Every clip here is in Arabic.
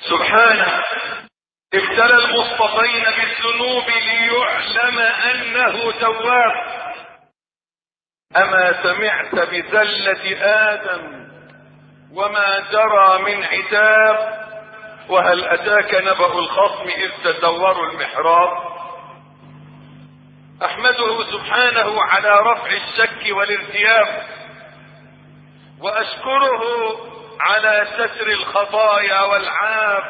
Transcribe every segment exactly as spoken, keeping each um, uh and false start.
سبحانه ابتلى المصطفين بالذنوب ليعلم انه تواب. اما سمعت بذلة ادم وما جرى من عتاب؟ وهل اتاك نبأ الخصم اذ تزوروا المحراب؟ احمده سبحانه على رفع الشك والارتياب، واشكره على ستر الخطايا والعاب،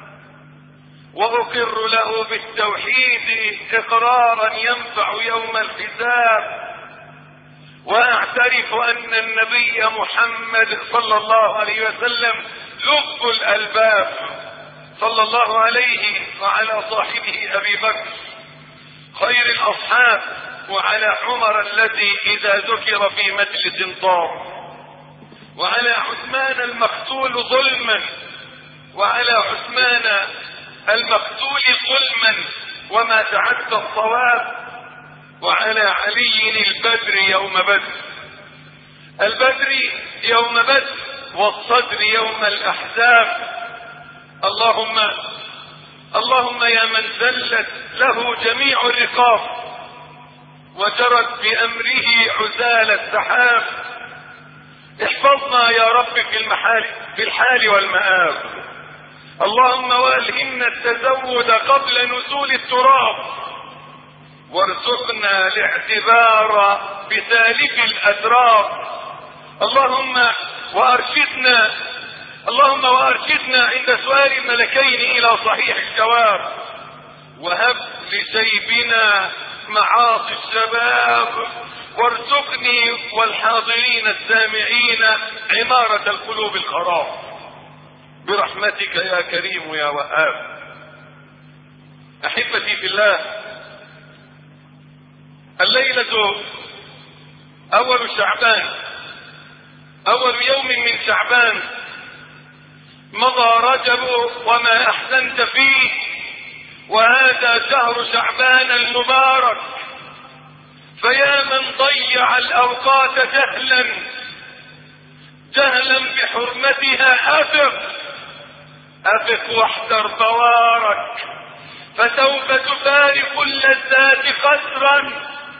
واقر له بالتوحيد اقرارا ينفع يوم الحساب، واعترف ان النبي محمد صلى الله عليه وسلم لب الالباب، صلى الله عليه وعلى صاحبه ابي بكر خير الاصحاب، وعلى عمر الذي اذا ذكر في مجلس طار، وعلى عثمان المقتول ظلما، وعلى عثمان المقتول ظلما وما تعدى الصواب، وعلى علي البدر يوم بدر، البدر يوم بدر والصدر يوم الاحزاب. اللهم اللهم يا من ذلت له جميع الرقاب وجرت بامره عزال السحاب، احفظنا يا رب في المحال في الحال والمآب. اللهم والهمنا التزود قبل نزول التراب، وارزقنا الاعتبار بسالف الاتراب. اللهم وارشدنا اللهم وارشدنا عند سؤال الملكين الى صحيح الجواب، وهب لشيبنا معاصي الشباب، وارزقني والحاضرين السامعين عمارة القلوب الخراب برحمتك يا كريم يا وهاب. احبتي في الله، الليلة اول شعبان، اول يوم من شعبان، مضى رجب وما احسنت فيه، وهذا شهر شعبان المبارك. فيا من ضيع الاوقات جهلا جهلا بحرمتها افق افق واحذر بوارك، فسوف تفارق اللذات قسرا،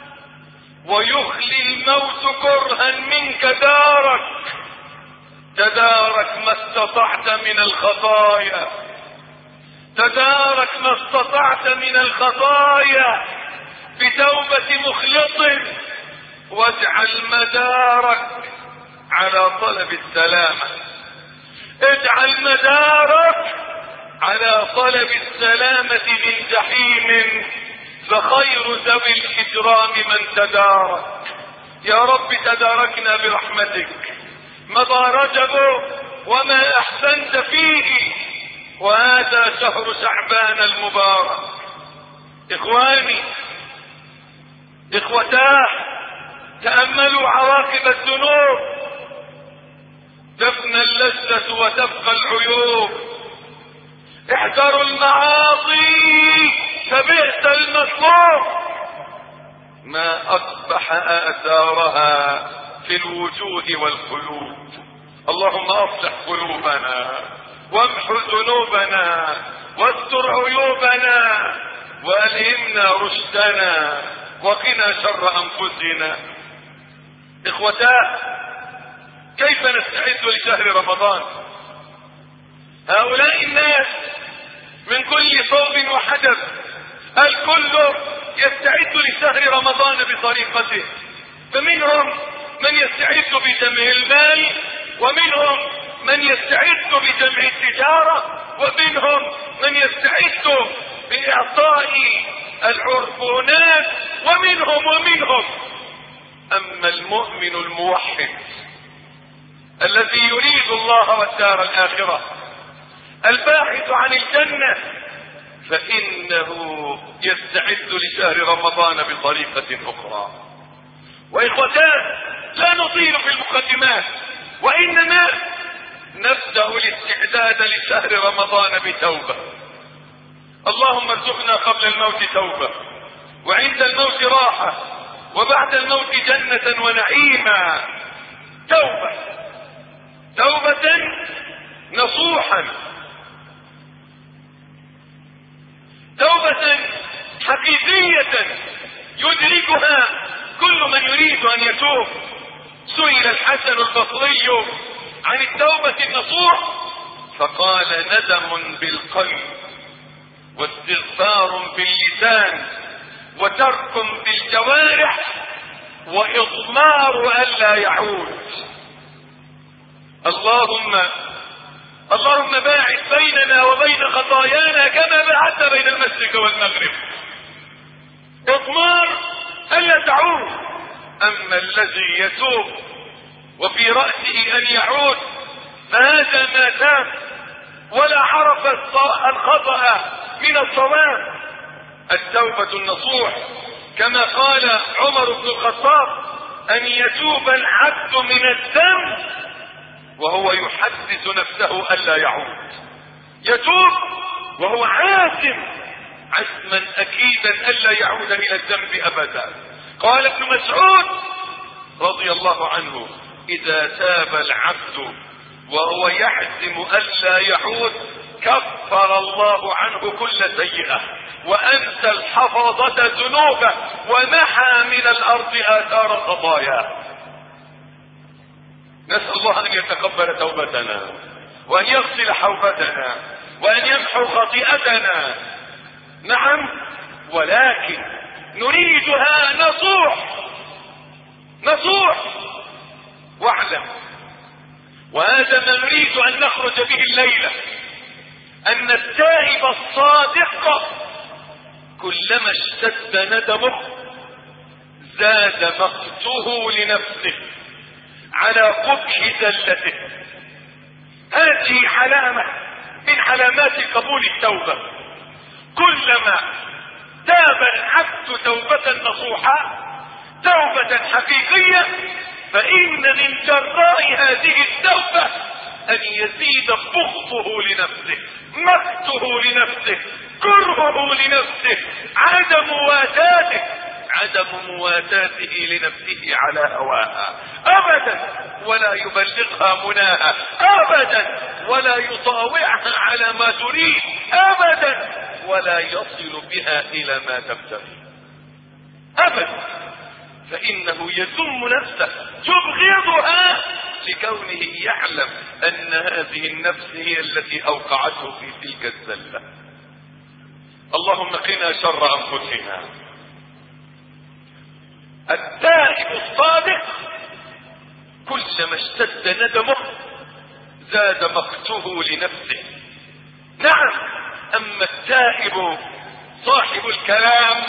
ويخلي الموت كرها منك دارك. تدارك ما استطعت من الخطايا، تدارك ما استطعت من الخطايا بتوبة مخلص، واجعل مدارك على طلب السلامة، اجعل مدارك على طلب السلامة من جحيم، فخير ذوي الإجرام من تدارك. يا رب تداركنا برحمتك. مضى رجب وما أحسنت فيه، وهذا شهر شعبان المبارك. إخواني إخوتاه، تأملوا عواقب الذنوب، تفنى اللذة وتبقى العيوب. احذروا المعاصي فبئس المطلوب، ما أقبح آثارها في الوجود والقلوب. اللهم أصلح قلوبنا، وامح ذنوبنا، واستر عيوبنا، وألهمنا رشدنا، وقنا شر أنفسنا. إخوتاه، كيف نستعد لشهر رمضان؟ هؤلاء الناس من كل صوب وحدث الكل يستعد لشهر رمضان بطريقته، فمنهم من يستعد بجمع المال، ومنهم من يستعد بجمع التجارة، ومنهم من يستعد بإعطاء العربونات، ومنهم ومنهم أما المؤمن الموحد الذي يريد الله والدار الآخرة الباحث عن الجنة، فإنه يستعد لشهر رمضان بطريقة أخرى. وإخوتان، لا نطيل في المقدمات، وإنما نبدأ الاستعداد لشهر رمضان بتوبة. اللهم ارزقنا قبل الموت توبة، وعند الموت راحة، وبعد الموت جنة ونعيما. توبة توبة نصوحا حقيقية يدركها كل من يريد ان يتوب. سئل الحسن البصري عن التوبة النصوح فقال: ندم بالقلب، واستغفار باللسان، وترك بالجوارح، واضمار الا يعود. اللهم اللهم باعد بيننا وبين خطايانا كما باعدت بين المشرق والمغرب. اضمار الا تعود. اما الذي يتوب وفي رأسه ان يعود فهذا ما تاب ولا عرف الخطأ من الصواب. التوبة النصوح كما قال عمر بن الخطاب: ان يتوب العبد من الذنب وهو يحدث نفسه الا يعود. يتوب وهو عازم عزما اكيدا الا يعود الى الذنب ابدا. قال ابن مسعود رضي الله عنه: اذا تاب العبد وهو يعزم الا يعود كفر الله عنه كل سيئة وانسى الحفظة ذنوبه ومحى من الارض اثار خطاياه. نسأل الله ان يتقبل توبتنا وان يغسل حوبتنا وان يمحو خطيئتنا. نعم، ولكن نريدها نصوح نصوح. واعلم، وهذا ما نريد ان نخرج به الليلة، ان التائب الصادق كلما اشتد ندمه زاد مقته لنفسه على قبح زلته. هذه علامة من علامات قبول التوبة. كلما تاب العبد توبة نصوحة، توبة حقيقية، فإن من جراء هذه التوبة أن يزيد بغضه لنفسه، مقته لنفسه، كرهه لنفسه، عدم مواساته عدم مواساته لنفسه على هواها أبدا، ولا يبلغها مناها أبدا، ولا يطاوعها على ما تريد أبدا، ولا يصل بها إلى ما تبتغي أبدا. فإنه يذم نفسه، يبغضها لكونه يعلم أن هذه النفس هي التي أوقعته في تلك الزلة. اللهم قنا شر أنفسنا. التائب الصادق كلما اشتد ندمه زاد مقته لنفسه. نعم، أما التائب صاحب الكلام،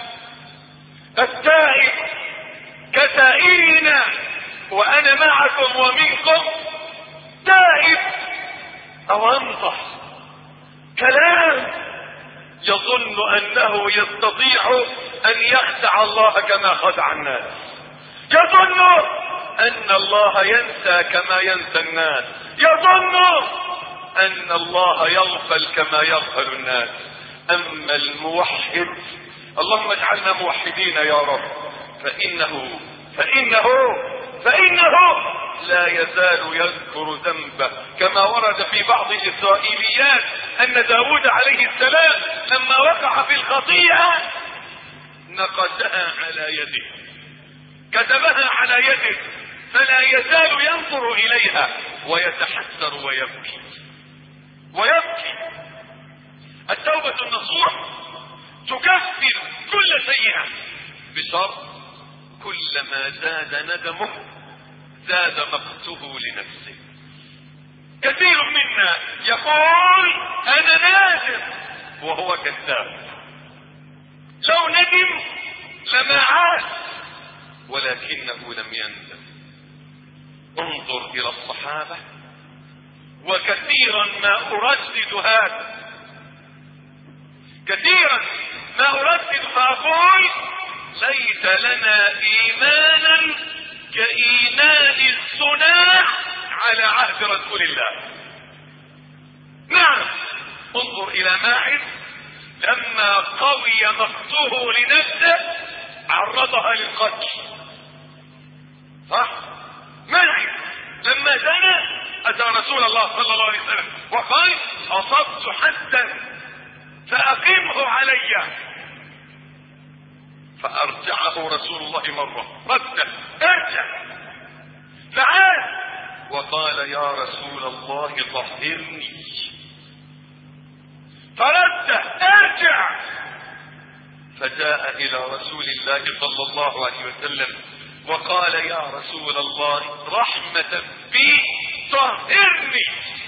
التائب كتائبنا وأنا معكم ومنكم، تائب أو أنصح كلام يظن أنه يستطيع أن يخدع الله كما خدع الناس، يظن أن الله ينسى كما ينسى الناس، يظن أن الله يغفل كما يغفل الناس. أما الموحد، اللهم اجعلنا موحدين يا رب، فإنه فإنه فإنه لا يزال يذكر ذنبه، كما ورد في بعض الإسرائيليات أن داود عليه السلام لما وقع في الخطيئة نقشها على يده، كتبها على يده، فلا يزال ينظر إليها ويتحسر ويبكي ويبكي. التوبة النصوح تكفر كل سيئة بشرط كلما زاد ندمه زاد مقته لنفسه. كثير منا يقول أنا نادم وهو كذاب، لو ندم لما عاد، ولكنه لم يندم. انظر إلى الصحابة، وكثيرا ما أردد هذا، كثيرا ما أردد فأقول ليس لنا إيمانا كإيمان الصناع على عهد رسول الله. نعم، انظر إلى ماعز لما قوي مقته لنفسه عرضها للقتل، صح؟ ماعز لما زنى أتى رسول الله صلى الله عليه وسلم وقال أصبت حدا فأقمه علي. فارجعه رسول الله مرة، رده، ارجع تعال، وقال يا رسول الله طهرني، فرده ارجع، فجاء الى رسول الله صلى الله عليه وسلم وقال يا رسول الله رحمة بي طهرني،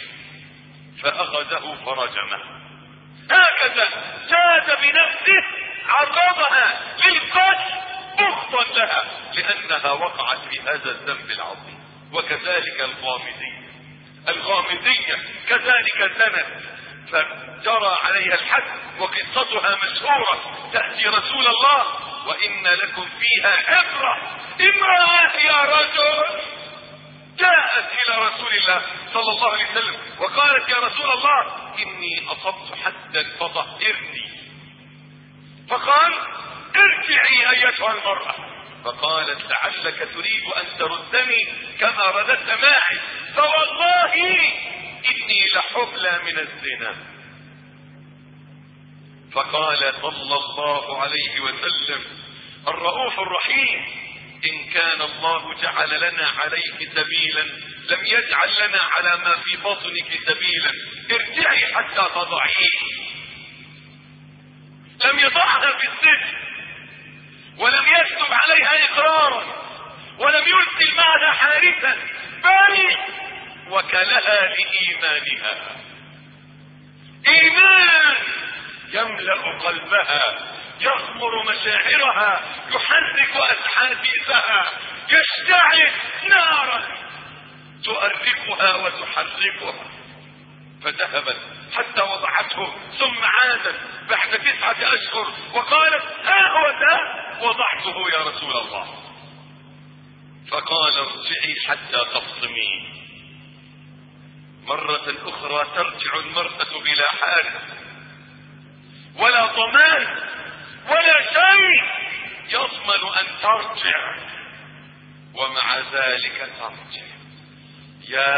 فاخذه فرجمه. هكذا جاد بنفسه عرضها للقتل بغضا لها لانها وقعت في هذا الذنب العظيم. وكذلك الغامدية، الغامدية كذلك زنت فجرى عليها الحد وقصتها مشهورة، تأتي رسول الله وإن لكم فيها عبرة. امرأة يا رجل جاءت إلى رسول الله صلى الله عليه وسلم وقالت يا رسول الله إني أصبت حدا فطهرني، فقال ارجعي أيتها المرأة، فقالت لعلك تريد أن تردني كما رددت معي، فوالله إني لحبلى من الزنا. فقال صلى الله عليه وسلم الرؤوف الرحيم إن كان الله جعل لنا عليك سبيلا لم يجعل لنا على ما في بطنك سبيلا، ارجعي حتى تضعيه. لم يضعها في السجن ولم يكتب عليها اقرارا ولم يرسل معها حارسا، بل وكلها لايمانها. ايمان يملأ قلبها، يغمر مشاعرها، يحرك احاسيسها، يشتعل نارا تؤرقها وتحركها. فذهبت حتى وضعته ثم عادت بعد تسعة اشهر وقالت ها هو ذا وضعته يا رسول الله. فقال ارجعي حتى تفطمي. مرة اخرى ترجع المرأة بلا حارس ولا ضمان ولا شيء يضمن ان ترجع، ومع ذلك ترجع. يا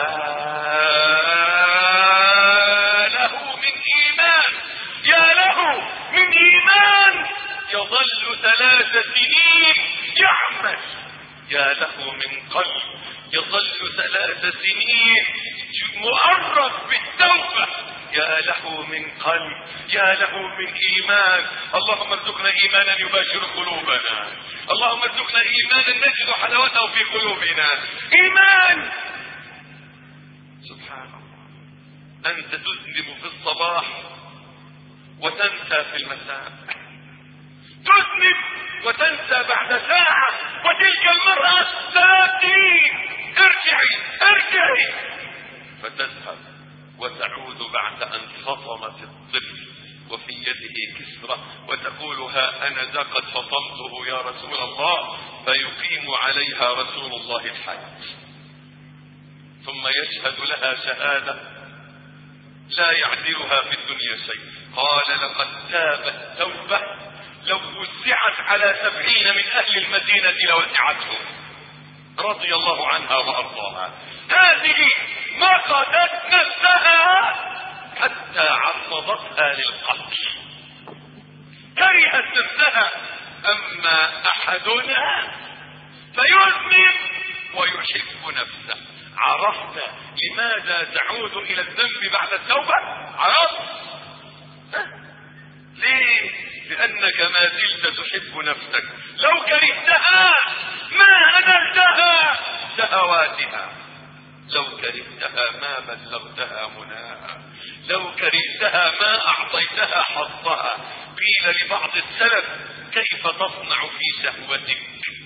له من ايمان، يا له من ايمان يظل ثلاث سنين يعمل، يا له من قلب يظل ثلاث سنين مؤرف بالتوبة، يا له من قلب، يا له من ايمان. اللهم ارزقنا ايمانا يباشر قلوبنا، اللهم ارزقنا ايمانا نجد حلاوته في قلوبنا. ايمان سبحان الله، انت تذنب في الصباح وتنسى في المساء، تذنب وتنسى بعد ساعة، وتلك المرأة تأتي ارجعي ارجعي، فتذهب وتعود بعد ان فطمت الطفل وفي يده كسرة وتقول ها انا ذا قد فطمته يا رسول الله، فيقيم عليها رسول الله الحد ثم يشهد لها شهادة لا يعذرها في الدنيا شيء. قال لقد تابت توبة لو وسعت على سبعين من اهل المدينة لوسعتهم، رضي الله عنها وارضاها. هذه نقضت نفسها حتى عرضتها للقتل، كرهت نفسها. اما احدنا فيذنب ويحب نفسه. عرفت لماذا تعود الى الذنب بعد التوبة؟ عرفت ليه؟ لانك ما زلت تحب نفسك. لو كرهتها ما هدلتها شهواتها، لو كرهتها ما بلغتها مناها، لو كرهتها ما اعطيتها حظها. قيل لبعض السلف كيف تصنع في شهوتك؟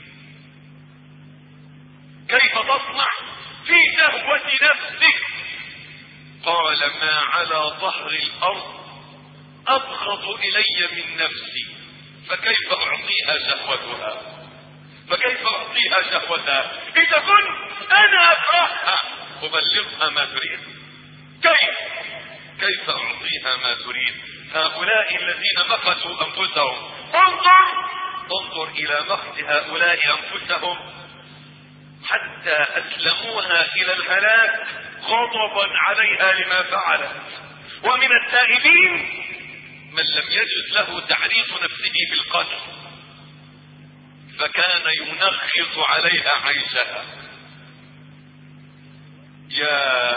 كيف تصنع في شهوة نفسك؟ قال ما على ظهر الارض ابغض الي من نفسي، فكيف اعطيها شهوتها؟ فكيف اعطيها شهوتها اذا كنت انا اكرهها ابلغها ما تريد؟ كيف كيف اعطيها ما تريد؟ هؤلاء الذين مقتوا انفسهم، انظر انظر الى مقت هؤلاء انفسهم حتى اسلموها الى الهلاك غضبا عليها لما فعلت. ومن التائبين من لم يجد له تعريف نفسه بالقتل، فكان ينغص عليها عيشها. يا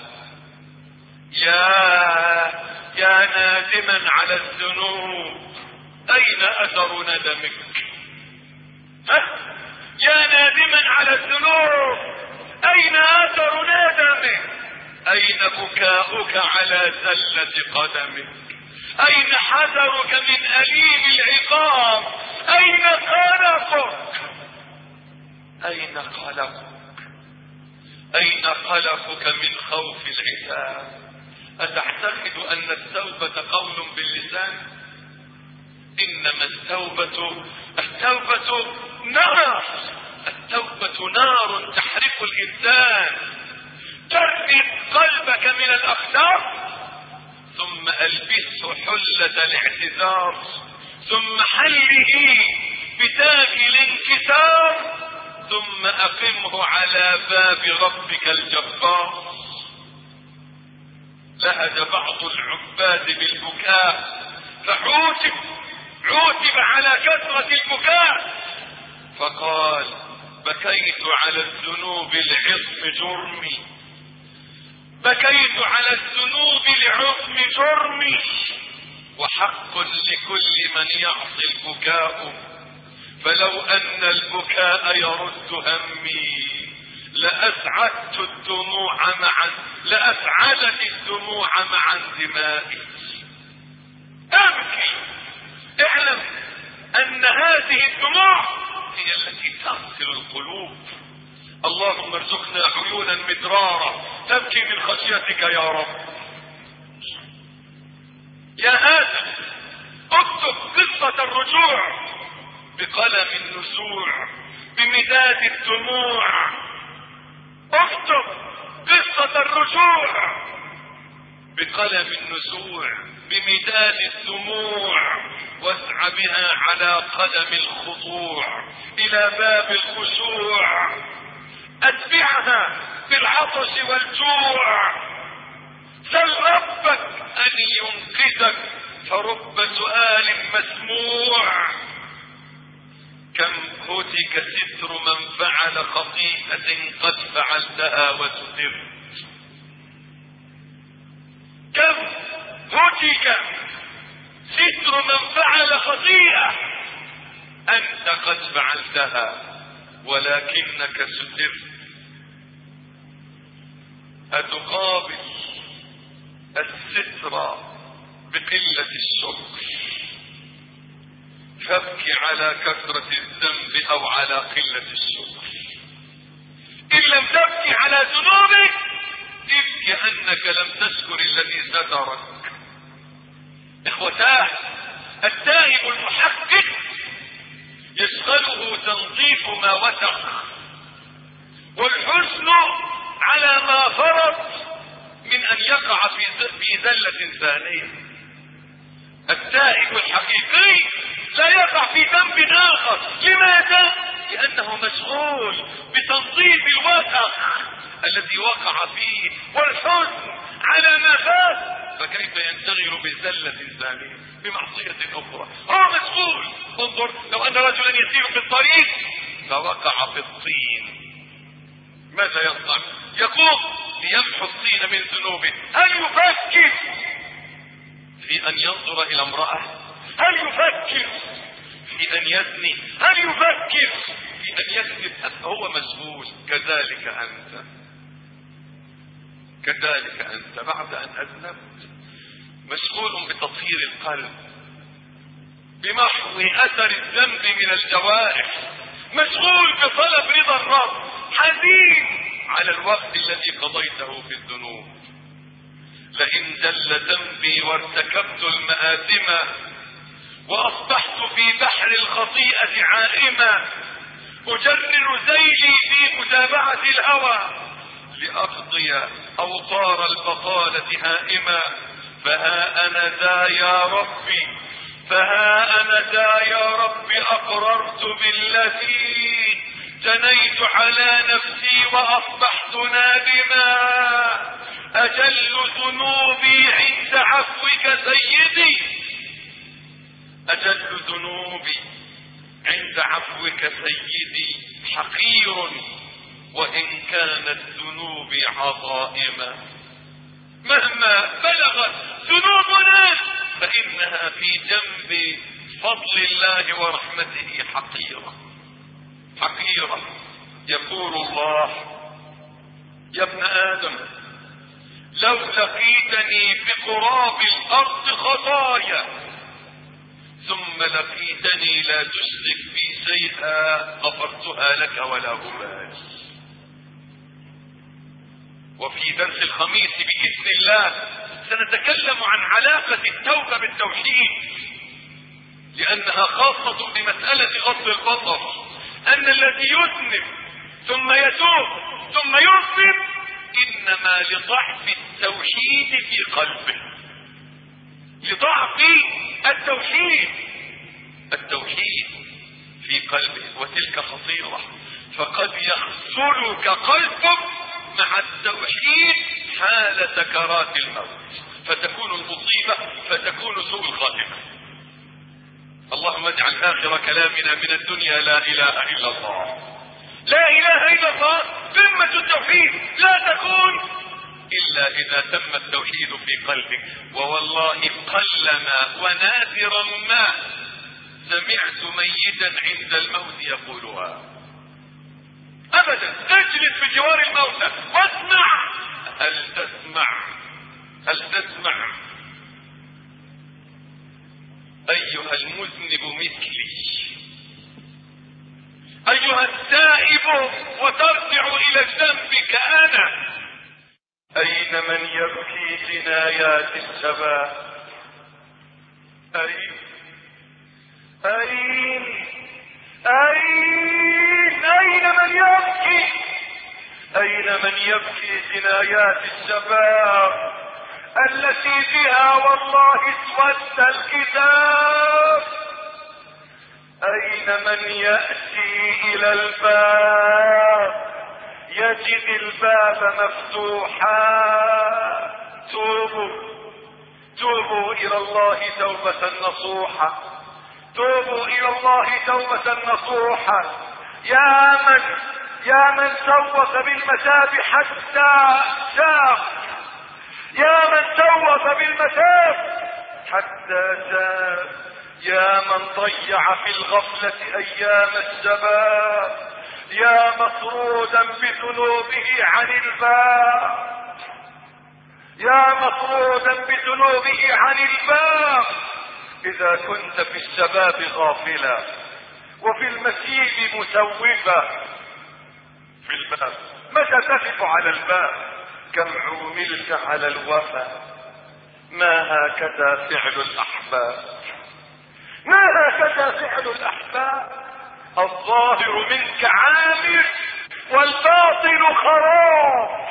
يا يا نادما على الذنوب، اين اثر ندمك؟ ها؟ يا نادما على الذنوب، اين اثر ندمك؟ اين بكاؤك على زلة قدمك؟ اين حذرك من اليم العقاب؟ اين قلقك؟ اين قلقك؟ اين قلقك من خوف العتاب؟ اتعتقد ان التوبة قول باللسان؟ انما التوبة التوبة نار، التوبة نار تحرق الانسان، تربط قلبك من الاخطار، ثم البسه حلة الاعتذار، ثم حله بتاج الانكسار، ثم اقمه على باب ربك الجبار. لهج بعض العباد بالبكاء فعوتب عوتب على كثرة البكاء، فقال: بكيت على الذنوب لعظم جرمي، بكيت على الذنوب لعظم جرمي، وحق لكل من يعصي البكاء، فلو ان البكاء يرد همي لأسعدت الدموع معا لأسعدت الدموع مع انتمائي. ابكي، اعلم ان هذه الدموع هي التي تغسل القلوب. اللهم ارزقنا عيونا مدرارة تبكي من خشيتك يا رب. يا آدم اكتب قصة الرجوع بقلم النزوع بمداد الدموع، اكتب قصة الرجوع بقلم النزوع بمداد الدموع، واسع بها على قدم الخضوع الى باب الخشوع، اتبعها بالعطش والجوع، سل ربك ان ينقذك فرب سؤال مسموع. كم هتك ستر من فعل خطيئة قد فعلتها وسترت، كم هتك ستر من فعل خطيئة انت قد فعلتها ولكنك سترت. اتقابل الستر بقلة الشكر، فابكي على كثرة الذنب او على قلة الشكر. ان لم تبكي على ذنوبك ابكي انك لم تشكر الذي سترك. اخوتاه، التائب المحقق يشغله تنظيف ما وسخ والحزن على ما فرط من ان يقع في ذلة ثانية. التائب الحقيقي لا يقع في ذنب اخر. لماذا؟ لانه مشغول بتنظيف الوسخ الذي وقع فيه والحزن على ما فات، فكيف ينشغل بزلة ثانية بمعصية اخرى؟ هو مشغول. انظر، لو ان رجلا يسير في الطريق فوقع في الطين، ماذا يصنع؟ يقوم ليمحو الطين من ذنوبه. هل يفكر في ان ينظر الى امرأة؟ هل يفكر في ان يزني؟ هل يفكر في ان يكذب؟ هو مشغول. كذلك انت، كذلك انت بعد ان اذنبت مشغول بتطهير القلب، بمحو اثر الذنب من الجوارح، مشغول بطلب رضا الرب، حزين على الوقت الذي قضيته في الذنوب. لئن جل ذنبي وارتكبت المآثم واصبحت في بحر الخطيئة عائما، اجرر ذيلي في متابعة الهوى لأقضي أوطار البطالة هائما، فها أنا ذا يا ربي، فها أنا ذا يا ربي أقررت بالذي جنيت على نفسي وأصبحت نادما، أجل ذنوبي عند عفوك سيدي، أجل ذنوبي عند عفوك سيدي حقير وإن كانت ذنوبي عظائم. مهما بلغت ذنوبنا فإنها في جنب فضل الله ورحمته حقيرة حقيرة. يقول الله: يا ابن آدم لو لقيتني بقراب الأرض خطايا ثم لقيتني لا تشرك بي شيئا غفرتها لك ولا أبالي. وفي درس الخميس بإذن الله سنتكلم عن علاقة التوبة بالتوحيد، لأنها خاصة بمسألة غض البصر، أن الذي يذنب ثم يتوب ثم يذنب إنما لضعف التوحيد في قلبه، لضعف التوحيد التوحيد في قلبه، وتلك خطيرة. فقد يخذلك قلبك مع التوحيد حال سكرات الموت، فتكون المصيبة، فتكون سوء الخاتمة. اللهم اجعل آخر كلامنا من الدنيا لا إله إلا الله. لا إله إلا الله قمة التوحيد لا تكون إلا إذا تم التوحيد في قلبك. ووالله قلما ونادرا ما سمعت ميتا عند الموت يقولها أبدا. اجلس بجوار الموتى واسمع. هل تسمع هل تسمع أيها المذنب مثلي، أيها التائب وترجع إلى الذنب كأنا؟ أين من يبكي جنايات الشباب؟ أين أين أين أين من يبكي أين من يبكي جنايات الشباب التي بها والله اسود الكتاب؟ أين من يأتي إلى الباب يجد الباب مفتوحا؟ توبوا توبوا إلى الله توبة نصوحة، توبوا إلى الله توبة نصوحة. يا من يا من سوف بالمتاب حتى شاق، يا من سوف بالمتاب حتى شاق، يا من ضيع في الغفلة أيام الشباب، يا مطرودا بذنوبه عن الباب، يا مطرودا بذنوبه عن الباب. إذا كنت في الشباب غافلا وفي المسيب مسوفا في الباب، متى تقف على الباب؟ كم عوملت على الوفا، ما هكذا فعل الأحباب، ما هكذا فعل الأحباب. الظاهر منك عامر والباطن خراب.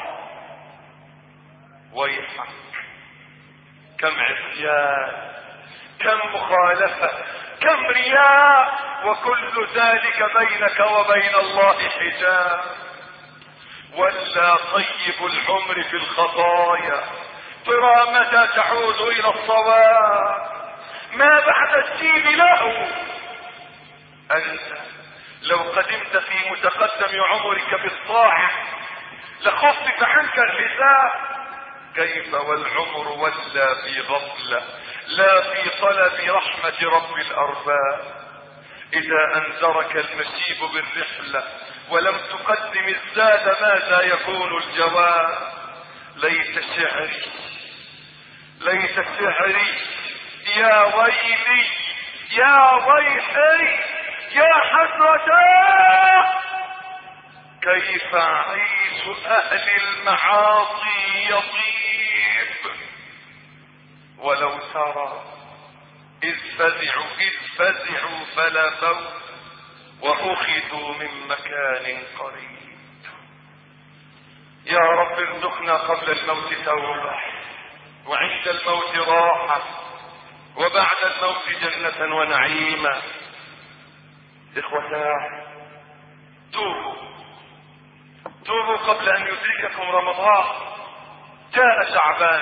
ويحك كم عصيان، كم مخالفة، كم رياء، وكل ذلك بينك وبين الله حجاب. ولا طيب العمر في الخطايا، ترى متى تعود إلى الصواب، ما بعد الدين له. أنت لو قدمت في متقدم عمرك بالطاعة لخفف عنك الحساب. كيف والعمر ولا في غفلة، لا في طلب رحمة رب الأرباب. إذا أنذرك المسيب بالرحلة ولم تقدم الزاد ماذا يكون الجواب؟ ليت شعري ليت شعري يا ويلي يا ويحي يا حسرتا، كيف عيش أهل المعاصي يطيب. ولو ترى إذ فزعوا إذ فزعوا فلا فوت وأخذوا من مكان قريب. يا رب ارزقنا قبل الموت توبة، وعند الموت راحة، وبعد الموت جنة ونعيما. إخوتاه توبوا توبوا قبل أن يدرككم رمضان. جاء شعبان،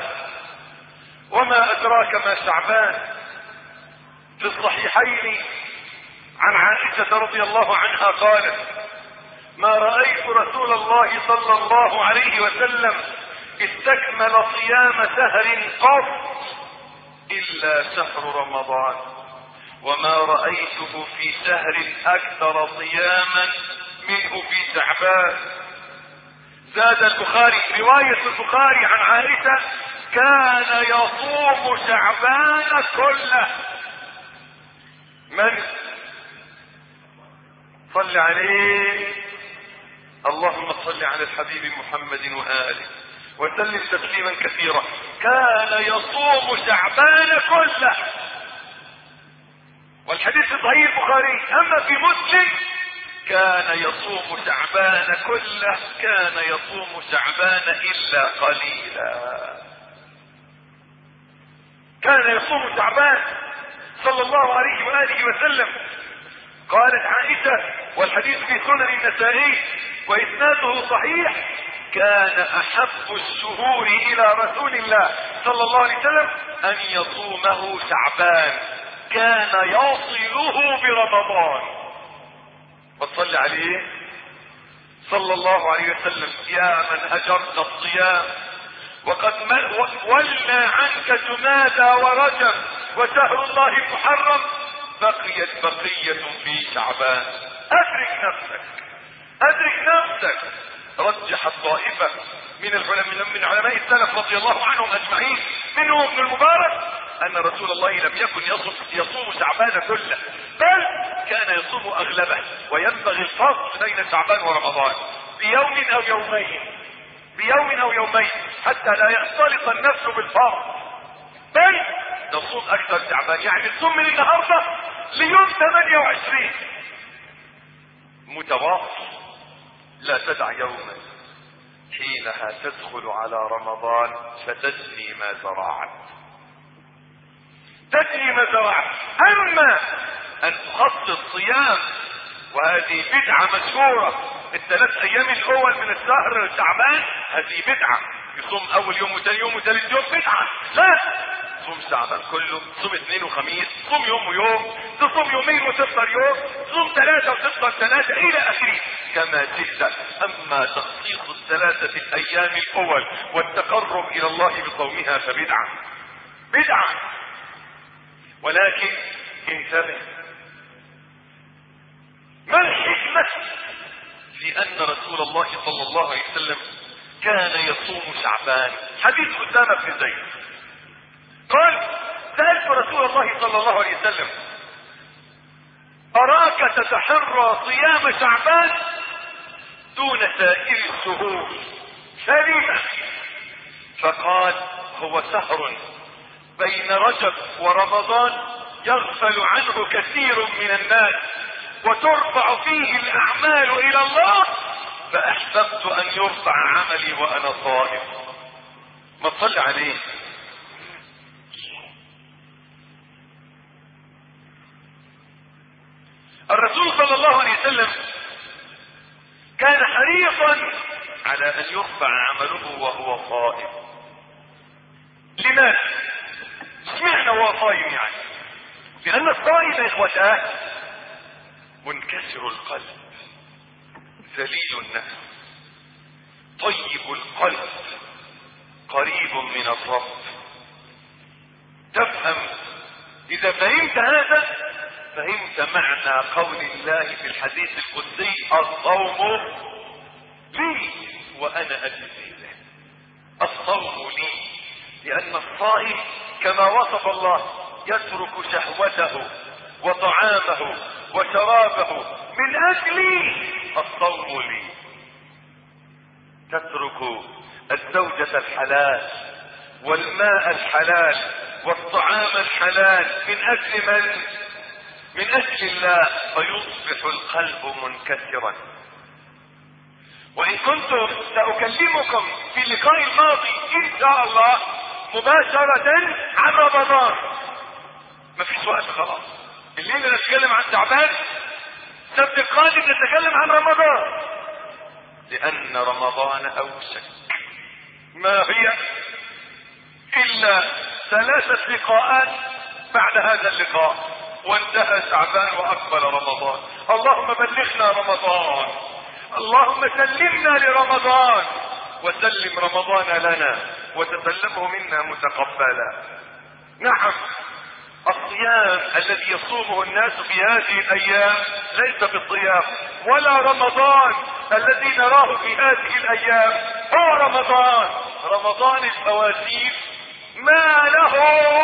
وما أدراك ما شعبان. في الصحيحين عن عائشة رضي الله عنها قالت: ما رأيت رسول الله صلى الله عليه وسلم استكمل صيام شهر قط إلا شهر رمضان، وما رأيته في شهر أكثر صياما منه في شعبان. زاد البخاري، رواية البخاري عن عائشة: كان يصوم شعبان كله. من؟ صل عليه. اللهم صل على الحبيب محمد وآله وسلم تسليما كثيرا. كان يصوم شعبان كله، والحديث صحيح البخاري. اما في مسلم: كان يصوم شعبان كله، كان يصوم شعبان الا قليلا. كان يصوم شعبان صلى الله عليه وآله وسلم. قالت عائشة، والحديث في سنن النسائي وإسناده صحيح: كان أحب الشهور إلى رسول الله صلى الله عليه وسلم أن يصومه شعبان، كان يصله برمضان. وصل عليه صلى الله عليه وسلم: يا من هجرت الصيام وقد ولى عنك جمادى ورجب وشهر الله المحرم، بقيت بقية في شعبان. أدرك نفسك، أدرك نفسك. رجح الطائفة من العلماء من علماء السلف رضي الله عنهم أجمعين، منهم ابن المبارك، أن رسول الله لم يكن يصوم, يصوم شعبان كله، بل كان يصوم أغلبه، وينبغي الفصل بين شعبان ورمضان بيوم أو يومين، بيوم أو يومين، حتى لا يختلط النفس بالفرض، بل نصوم أكثر شعبان. يعني نصوم من النهارده ليوم ثمانية وعشرين متواصل، لا تدع يوما حينها تدخل على رمضان فتجني ما زرعت، تجني ما زرعت. اما ان تخصص صيام، وهذه بدعة مشهورة، الثلاث ايام الاول من الشهر شعبان هذه بدعة، يصوم اول يوم وثاني يوم وثالث يوم، بدعة. لا، صوم شعبان كله، صوم اثنين وخميس، صوم يوم ويوم، تصوم يومين وتفطر يوم، صوم ثلاثة وتفطر ثلاثة إلى آخره كما شئت. أما تخصيص الثلاثة الأيام الأول والتقرب إلى الله بصومها فبدعة، بدعة. ولكن انتبه، ما الحكمة في أن رسول الله صلى الله عليه وسلم كان يصوم شعبان؟ حديث أسامة بن زيد قال: سألت رسول الله صلى الله عليه وسلم: أراك تتحرى صيام شعبان دون سائر الشهور سليما؟ فقال: هو شهر بين رجب ورمضان يغفل عنه كثير من الناس وترفع فيه الأعمال إلى الله، فأحببت أن يرفع عملي وأنا صائم. ما تصلي عليه. الرسول صلى الله عليه وسلم كان حريصا على ان يرفع عمله وهو صائم. لماذا؟ اشمعنى وهو صائم؟ يعني لان الصائم يا اخوتاه منكسر القلب، ذليل النفس، طيب القلب، قريب من الرب. تفهم؟ اذا فهمت هذا فهمت معنى قول الله في الحديث القدسي: الصوم لي وانا اجزي به. الصوم لي، لان الصائم كما وصف الله يترك شهوته وطعامه وشرابه من اجلي. الصوم لي، تترك الزوجة الحلال والماء الحلال والطعام الحلال من اجل من؟ من اجل الله، فيصبح القلب منكسرا. وان كنت ساكلمكم في اللقاء الماضي ان شاء الله مباشرة عن رمضان، ما فيش وقت خلاص، الليلة نتكلم عن شعبان، السبت القادم نتكلم عن رمضان، لان رمضان اوشك. ما هي الا ثلاثة لقاءات بعد هذا اللقاء، وانتهى شعبان واقبل رمضان. اللهم بلغنا رمضان، اللهم سلمنا لرمضان، وسلم رمضان لنا وتسلمه منا متقبلا. نعم، الصيام الذي يصومه الناس في هذه الايام ليس بالصيام، ولا رمضان الذي نراه في هذه الايام هو رمضان. رمضان الفواتير ما له،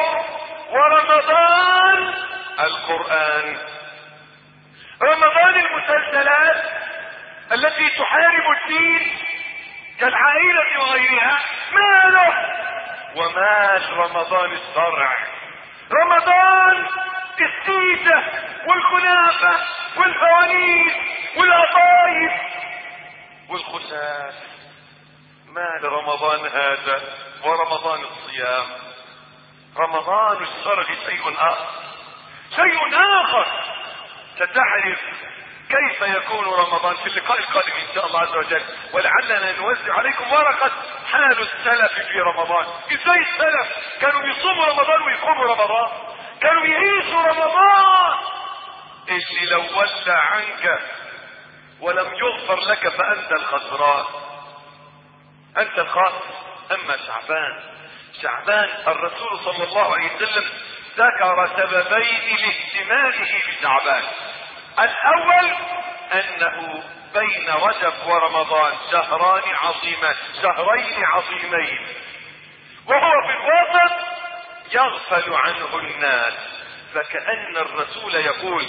ورمضان القرآن. رمضان المسلسلات التي تحارب الدين كالعائلة وغيرها ما له، ومال رمضان الشرع. رمضان السيسة والكنافة والفوانيس والقطايف والخساس. ما لرمضان هذا ورمضان الصيام. رمضان الشرع شيء آخر، شيء آخر. ستعرف كيف يكون رمضان في اللقاء القادم ان شاء الله عز وجل، ولعلنا نوزع عليكم ورقة حال السلف في رمضان. ازاي السلف كانوا يصوموا رمضان ويقوموا رمضان، كانوا يعيشوا رمضان. اللي لو ولى عنك ولم يغفر لك فانت الخسران، انت الخاسر. اما شعبان، شعبان الرسول صلى الله عليه وسلم ذكر سببين لاهتمامه بشعبان. الاول انه بين رجب ورمضان شهران عظيمان، شهرين عظيمين، وهو في الوسط يغفل عنه الناس. فكأن الرسول يقول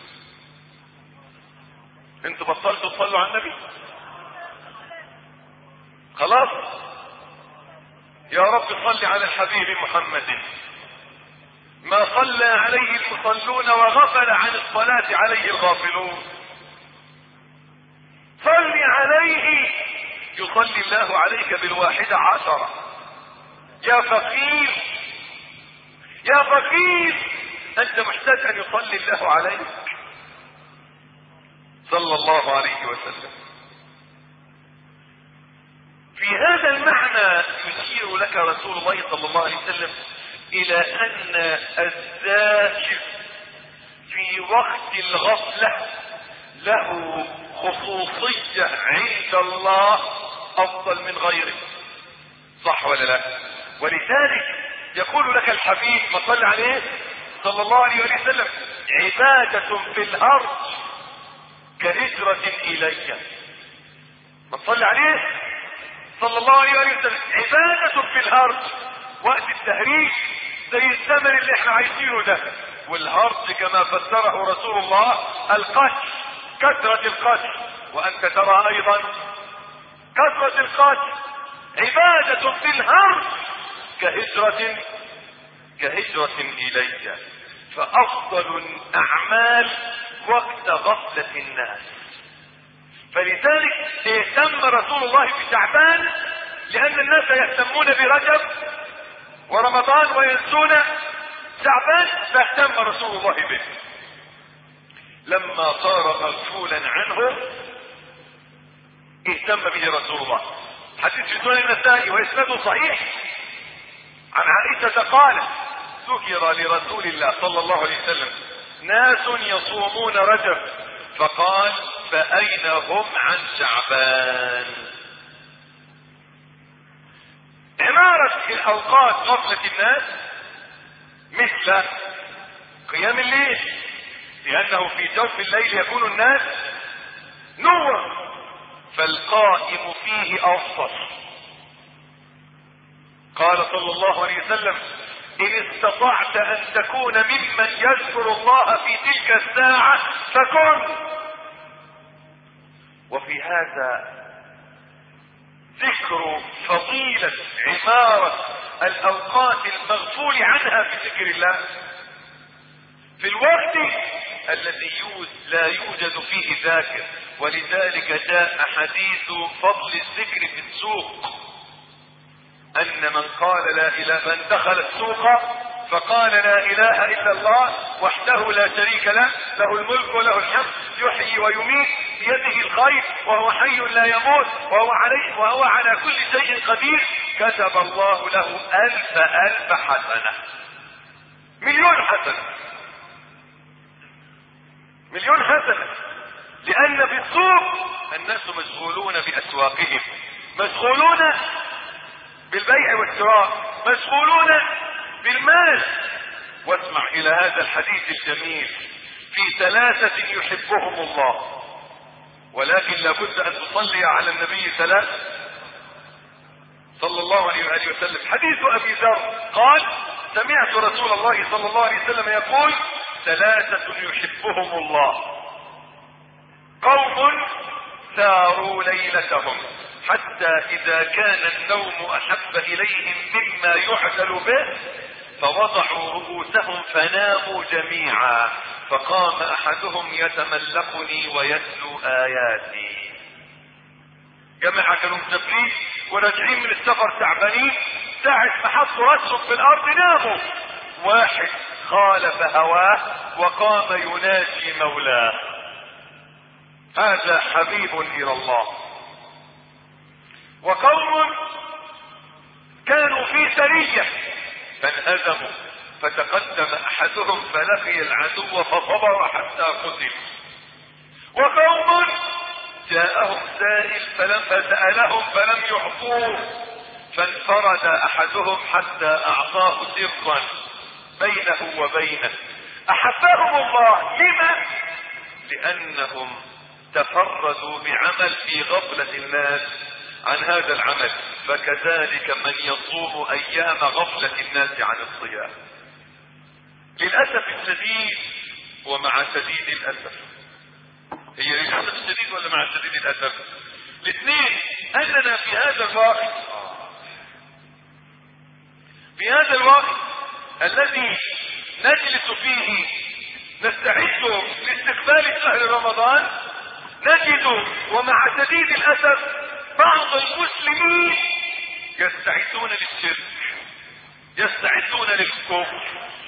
انتوا بطلتوا تصلوا على النبي؟ خلاص، يا رب صل على الحبيب محمد ما صلى عليه المصلون وغفل عن الصلاة عليه الغافلون. صل عليه يصلي الله عليك بالواحدة عشرة. يا فقير، يا فقير، انت محتاج ان يصلي الله عليك صلى الله عليه وسلم. في هذا المعنى يشير لك رسول الله صلى الله عليه وسلم الى ان الذاكر في وقت الغفلة له خصوصية عند الله افضل من غيره. صح ولا لا؟ ولذلك يقول لك الحبيب ما صلى عليه صلى الله عليه وسلم عبادة في الارض كهجرة الي. ما صلى عليه صلى الله عليه وسلم عبادة في الارض. وقت التهريج زي الزمن اللي احنا عايشينه ده، والهرج كما فسره رسول الله القتل، كثرة القتل. وانت ترى ايضا كثرة القتل. عبادة في الهرج كهجرة كهجرة الي. فافضل الاعمال وقت غفلة الناس. فلذلك اهتم رسول الله في شعبان، لان الناس يهتمون برجب ورمضان وينسون شعبان، فاهتم رسول الله به. لما صار مغفولا عنه اهتم به رسول الله. حديث في سنن النسائي واسناده صحيح عن عائشة قالت ذكر لرسول الله صلى الله عليه وسلم ناس يصومون رجب فقال فأين هم عن شعبان. عمارة الأوقات غفلة الناس مثل قيام الليل، لأنه في جوف الليل يكون الناس نور، فالقائم فيه أفضل. قال صلى الله عليه وسلم إن استطعت أن تكون ممن يذكر الله في تلك الساعة فكن. وفي هذا ذكر فضيلة عمارة الأوقات المغفول عنها في ذكر الله في الوقت الذي لا يوجد فيه ذاكر. ولذلك جاء حديث فضل الذكر في السوق، ان من قال لا اله، من دخل السوق فقال لا اله الا الله وحده لا شريك له له الملك وله الحمد يحيي ويميت بيده الخير وهو حي لا يموت وهو عليه وهو على كل شيء قدير، كتب الله له الف الف حسنة، مليون حسنة. مليون حسنة. لان في السوق الناس مشغولون باسواقهم، مشغولون بالبيع والشراء، مشغولون بالمال. واسمع الى هذا الحديث الجميل: في ثلاثة يحبهم الله، ولكن لابد ان تصلي على النبي ثلاث صلى الله عليه وآله وسلم. حديث ابي ذر قال: سمعت رسول الله صلى الله عليه وسلم يقول: ثلاثة يحبهم الله، قوم ساروا ليلتهم حتى اذا كان النوم احب اليهم مما يعدل به فوضعوا رؤوسهم فناموا جميعا، فقام احدهم يتملقني ويتلو اياتي. جماعة كانوا مسافرين وراجعين من السفر تعبانين، ساعة ما حطوا راسهم في الارض ناموا. واحد خالف هواه وقام يناجي مولاه، هذا حبيب الى الله. وقوم كانوا في سرية فانهزموا، فتقدم احدهم فلقي العدو فصبر حتى قتل. وقوم جاءهم سائل فلم فسألهم فلم يعطوه، فانفرد احدهم حتى اعطاه سرا بينه وبينه، احبهم الله. لما؟ لانهم تفردوا بعمل في غفلة الناس عن هذا العمل، فكذلك من يصوم ايام غفلة الناس عن الصيام. للأسف الشديد ومع شديد الأسف، هي للأسف الشديد ولا مع شديد الأسف؟ الاثنين. أننا في هذا الوقت في هذا الوقت الذي نجلس فيه نستعد لاستقبال شهر رمضان، نجد ومع شديد الأسف بعض المسلمين يستعدون للشرك، يستعدون للكفر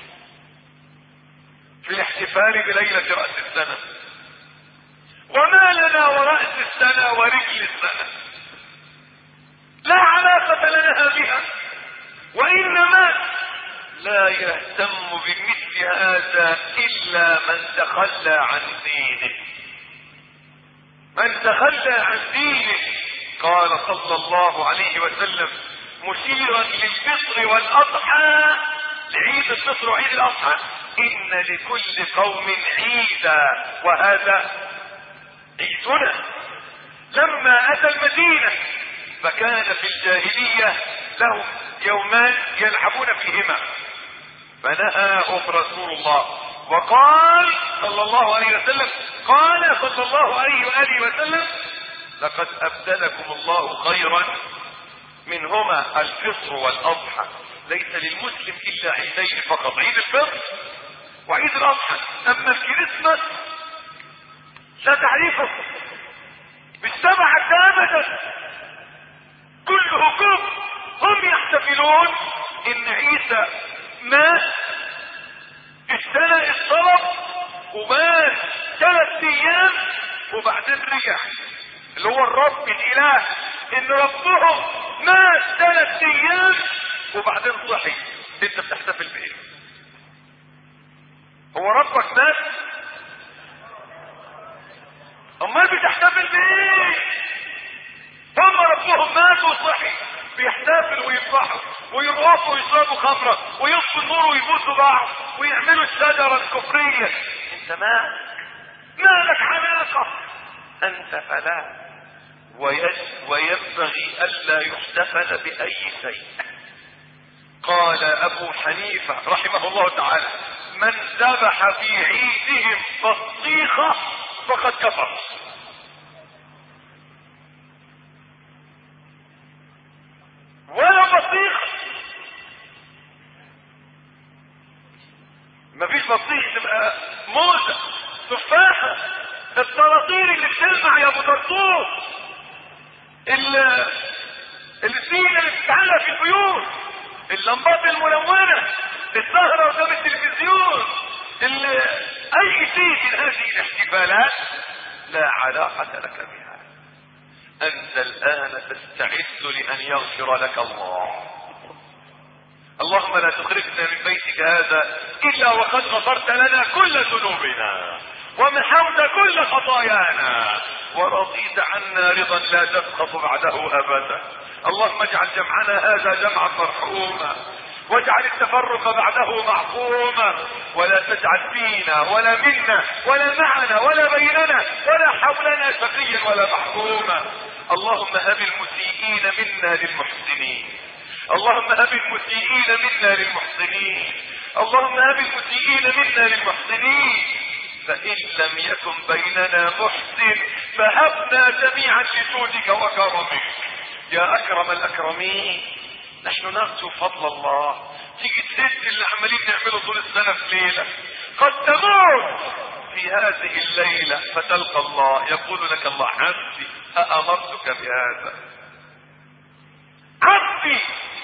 في الاحتفال بليلة رأس السنة. وما لنا ورأس السنة ورجل السنة، لا علاقة لنا بها، وإنما لا يهتم بمثل هذا إلا من تخلى عن دينه، من تخلى عن دينه. قال صلى الله عليه وسلم مشيرا للفطر والأضحى، لعيد الفطر وعيد الأضحى: إن لكل قوم عيدا وهذا عيدنا. لما أتى المدينة فكان في الجاهلية لهم يومان يلعبون فيهما، فنهاهم رسول الله وقال صلى الله عليه وسلم قال صلى الله عليه وآله وسلم: لقد أبدلكم الله خيرا منهما الفطر والأضحى. ليس للمسلم إلا عيدين فقط، عيد الفطر وعيد الأضحى. أما الكريسماس لا تعرفه بالسبعة أبدا، كله كفر. هم يحتفلون إن عيسى مات السنة الصلب ومات ثلاث أيام وبعدين رجع، اللي هو الرب الإله، إن ربهم مات ثلاث أيام وبعدين صحي. أنت بتحتفل بإيه؟ هو ربك مات؟ امال بتحتفل بايه؟ هم ربهم مات وصحي، بيحتفلوا ويفرحوا ويرقصوا ويشربوا خمره ويطفوا النور ويبوسوا بعض ويعملوا الشجره الكفريه. انت مالك؟ مالك علاقه؟ انت فلا. وينبغي الا يحتفل باي شيء. قال ابو حنيفه رحمه الله تعالى: من ذبح في عيدهم بطيخه فقد كفر. ولا بطيخ، مفيش بطيخ، تبقى موزة، تفاحة، الطراطير اللي بتلمع يا ابو طرطوط، الزينة اللي بتتعلق في البيوت، اللمبات الملونة، السهرة قدام التلفزيون، اي شيء من هذه الاحتفالات لا علاقة لك بها. انت الان تستعد لان يغفر لك الله. اللهم لا تخرجنا من بيتك هذا الا وقد غفرت لنا كل ذنوبنا ومحوت كل خطايانا ورضيت عنا رضا لا تسقط بعده ابدا. اللهم اجعل جمعنا هذا جمعا مرحوما، واجعل التفرق بعده معصوما، ولا تجعل فينا ولا منا ولا معنا ولا بيننا ولا حولنا شقيا ولا محروما. اللهم هب المسيئين منا للمحسنين، اللهم هب المسيئين منا للمحسنين، اللهم هب المسيئين منا للمحسنين. فإن لم يكن بيننا محسن فهبنا جميعا لجودك وكرمك يا أكرم الأكرمين. نحن نرجو فضل الله. تيجي تسد اللي عمالين نعمله طول السنة في ليلة، قد تموت في هذه الليلة فتلقى الله يقول لك الله عبدي أأمرتك بهذا، عبدي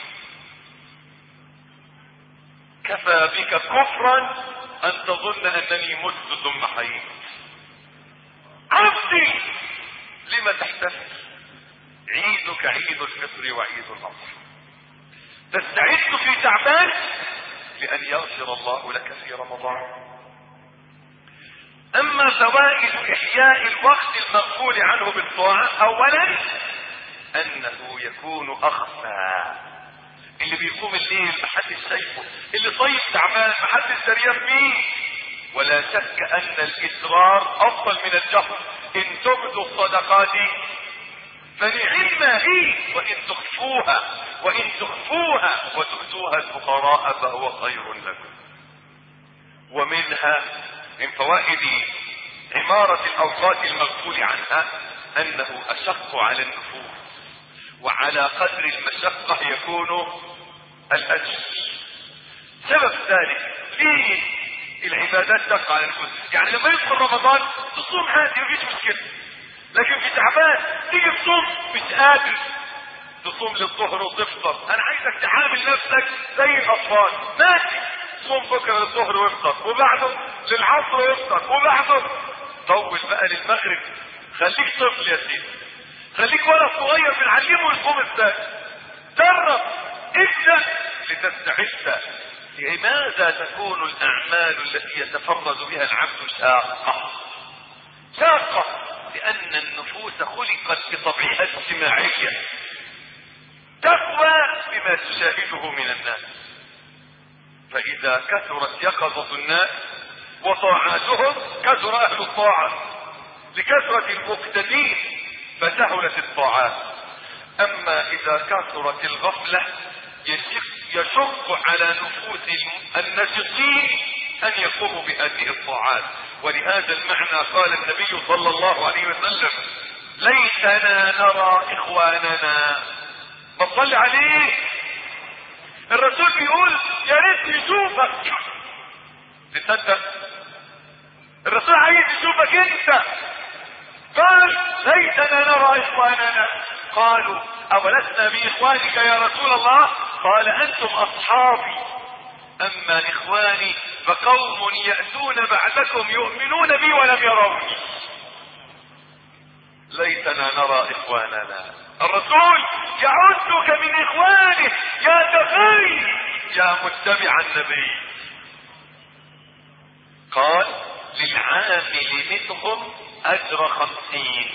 كفى بك كفرا أن تظن أنني مت ثم حييت. عبدي لما تحتفل؟ عيدك عيد الفطر وعيد الأضحى. تستعد في شعبان لأن يغفر الله لك في رمضان. أما فوائد إحياء الوقت المغفول عنه بالطاعة، أولا أنه يكون أخفى. اللي بيقوم الليل محدش شايفه، اللي صيف تعبان محدش دريان فيه. ولا شك أن الإسرار أفضل من الجهر. إن تبدوا الصدقات فنعم هي وإن تخفوها وإن تخفوها وتؤتوها الفقراء فهو خير لكم. ومنها من فوائد عمارة الأوقات المغفول عنها أنه أشق على النفوس، وعلى قدر المشقة يكون الأجر. سبب ذلك ليه العبادات تقع على النفوس؟ يعني لما يدخل رمضان تصوم عادي مفيش مشكلة، لكن في تعبان تيجي تصوم مش قادر تصوم للظهر وتفطر. انا عايزك تعامل نفسك زي الاطفال، ماشي صوم بكره للظهر وافطر، وبعده للعصر وافطر، وبعده طول بقى للمغرب. خليك طفل يا سيدي، خليك ولد صغير بنعلمه يصوم ازاي. جرب ابدا لتستعد. لماذا تكون الاعمال التي يتفرد بها العبد شاقه؟ شاقه لان النفوس خلقت بطبيعه اجتماعيه تقوى بما تشاهده من الناس. فاذا كثرت يقظه الناس وطاعاتهم كثر اهل الطاعه، لكثره المقتدين فسهلت الطاعات. اما اذا كثرت الغفله يشق على نفوس الناشطين ان يقوموا بهذه الطاعات. ولهذا المعنى قال النبي صلى الله عليه وسلم: ليتنا نرى اخواننا. بصلي عليه. الرسول بيقول يا ريت نشوفك. تصدق الرسول عايز يشوفك انت. قال ليتنا نرى اخواننا. قالوا اولسنا باخوانك يا رسول الله؟ قال انتم اصحابي، اما اخواني فقوم ياتون بعدكم يؤمنون بي ولم يروني. ليتنا نرى اخواننا. الرسول يعدك من اخوانه يا تقي يا متبع النبي. قال للعامل منهم اجر خمسين.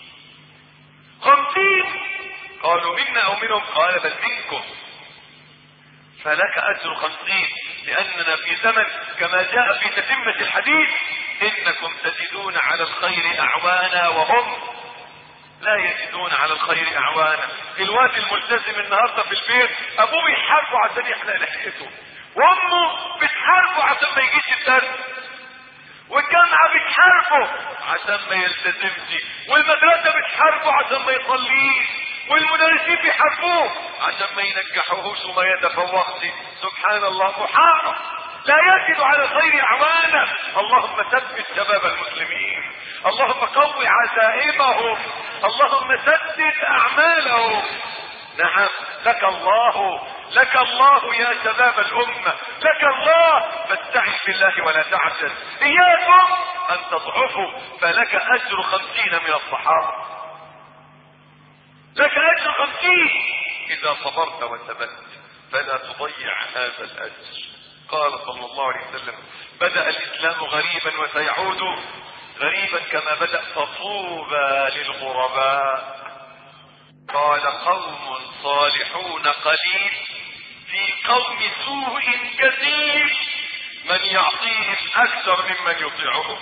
خمسين قالوا منا او منهم؟ قال بل منكم، فلك اجر خمسين. لاننا في زمن كما جاء في تتمة الحديث: انكم تجدون على الخير اعوانا وهم لا يجدون على الخير اعوانا. الواد الملتزم النهارده في البيت ابوه بيحاربه عشان يحلق لحيته، وامه بتحاربه عشان ما يجيش الدرس، والجامعه بتحاربه عشان ما يلتزمش، والمدرسه بتحاربه عشان ما يصليش، والمدرسين بيحاربوه عشان ما ينجحوهوش وما يتفوقش. سبحان الله، محارب لا يجد على الخير اعوانا. اللهم ثبت شباب المسلمين، اللهم قوي عزائمهم، اللهم سدد اعمالهم. نعم لك الله، لك الله يا شباب الامه، لك الله. فاستعن بالله ولا تعجز. اياكم ان تضعفوا، فلك اجر خمسين من الصحابه، لك اجر خمسين اذا صبرت وثبت، فلا تضيع هذا الاجر. قال صلى الله عليه وسلم: بدأ الإسلام غريبا وسيعود غريبا كما بدأ، فطوبى للغرباء. قال: قوم صالحون قليل في قوم سوء كثير، من يعطيهم أكثر ممن يطيعهم،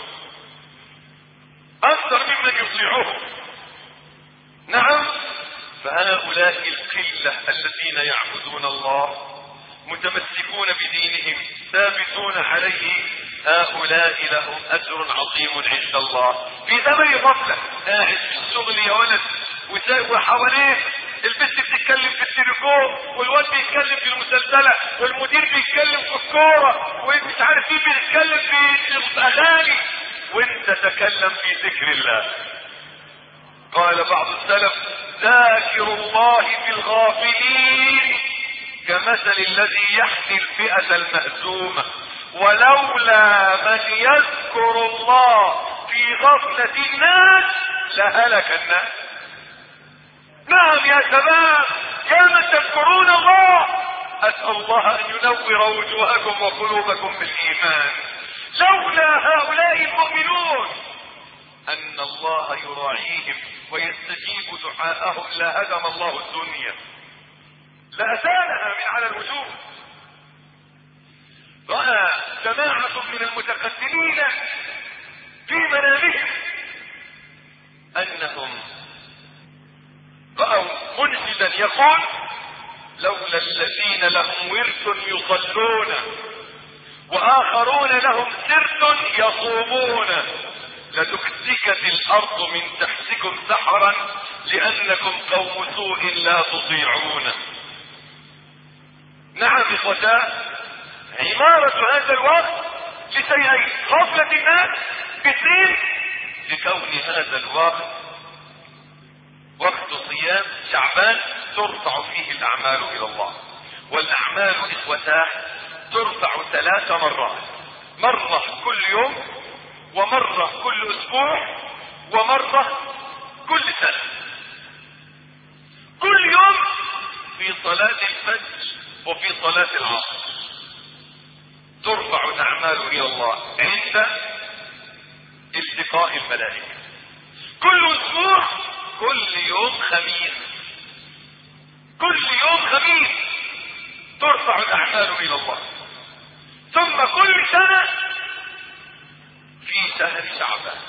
أكثر ممن يطيعهم. نعم، فهؤلاء القلة الذين يعبدون الله متمسكون بدينهم ثابتون عليه، هؤلاء لهم أجر عظيم عند الله. في زمن غفلة قاعد في الشغل يا ولد وحواليه البنت بتتكلم في التليفون، والواد بيتكلم في المسلسلة، والمدير بيتكلم في الكورة، ومش عارف ايه بيتكلم في الاغاني، وانت تتكلم في ذكر الله. قال بعض السلف: ذاكر الله في الغافلين كمثل الذي يحمي الفئة المهزومة، ولولا من يذكر الله في غفلة الناس لهلك الناس. نعم يا شباب، يا من تذكرون الله، أسأل الله أن ينور وجوهكم وقلوبكم بالإيمان. لولا هؤلاء المؤمنون أن الله يراعيهم ويستجيب دعاءهم لهدم الله الدنيا، لأزالها من على الوجوه. رأى جماعة من المتقدمين في منامهم أنهم رأوا منشدا يقول: لولا الذين لهم ورث يصلون وآخرون لهم سرت يصومون لتكسكت الأرض من تحتكم سحرا لأنكم قوم سوء لا تطيعون. نعم إخوتاه، عمارة هذا الوقت لشيئين: غفلة الناس، اثنين لكون هذا الوقت وقت صيام شعبان ترفع فيه الأعمال إلى الله. والأعمال إخوتاه ترفع ثلاث مرات: مرة كل يوم، ومرة كل أسبوع، ومرة كل سنة. كل يوم في صلاة الفجر وفي صلاة العصر ترفع الأعمال إلى الله عند التقاء الملائكة. كل أسبوع كل يوم خميس، كل يوم خميس ترفع الأعمال إلى الله. ثم كل سنة في شهر شعبان.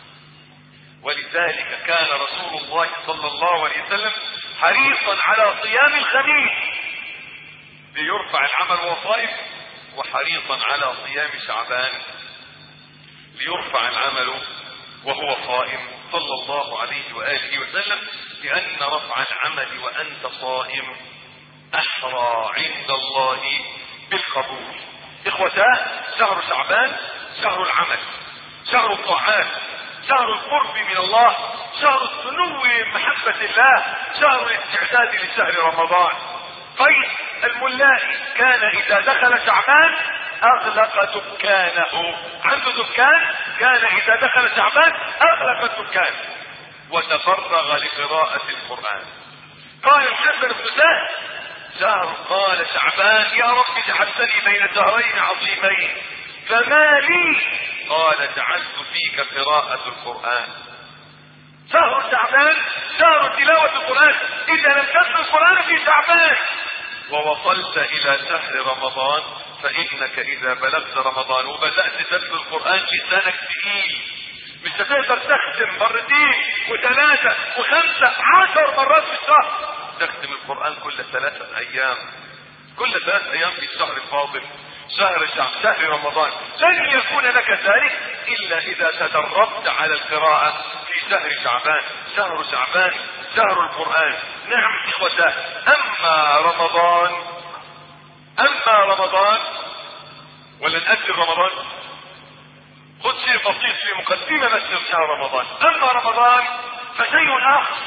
ولذلك كان رسول الله صلى الله عليه وسلم حريصا على صيام الخميس ليرفع العمل وهو صائم، وحريصا على صيام شعبان ليرفع العمل وهو صائم صلى الله عليه وآله وسلم، لأن رفع العمل وأنت صائم أحرى عند الله بالقبول. إخوتاه، شهر شعبان شهر العمل، شهر الطاعات، شهر القرب من الله، شهر السنو محبة الله، شهر الاستعداد لشهر رمضان. قيس الملائي كان إذا دخل شعبان أغلق دكانه، عنده دكان، كان إذا دخل شعبان أغلق الدكان وتفرغ لقراءة القرآن. قال الحسن بن سهل: شهر قال شعبان يا رب جعلتني بين شهرين عظيمين فما لي؟ قال: جعلت فيك قراءة القرآن. شهر شعبان شهر تلاوة القرآن. إذا لم تتلو القرآن في شعبان ووصلت إلى شهر رمضان فإنك إذا بلغت رمضان وبدأت تتلو القرآن لسانك تقيل، مش هتقدر تختم مرتين وثلاثة وخمسة عشر مرات في الشهر. تختم القرآن كل ثلاثة أيام، كل ثلاثة أيام في الشهر الفاضل شهر شهر, شهر رمضان. لن يكون لك ذلك إلا إذا تدربت على القراءة في شهر شعبان. شهر شعبان شهر القرآن. نعم إخوتاه، أما رمضان أما رمضان ولا نأجل رمضان؟ خذ شيء بسيط في مقدمة مسجد شهر رمضان. أما رمضان فشيء آخر.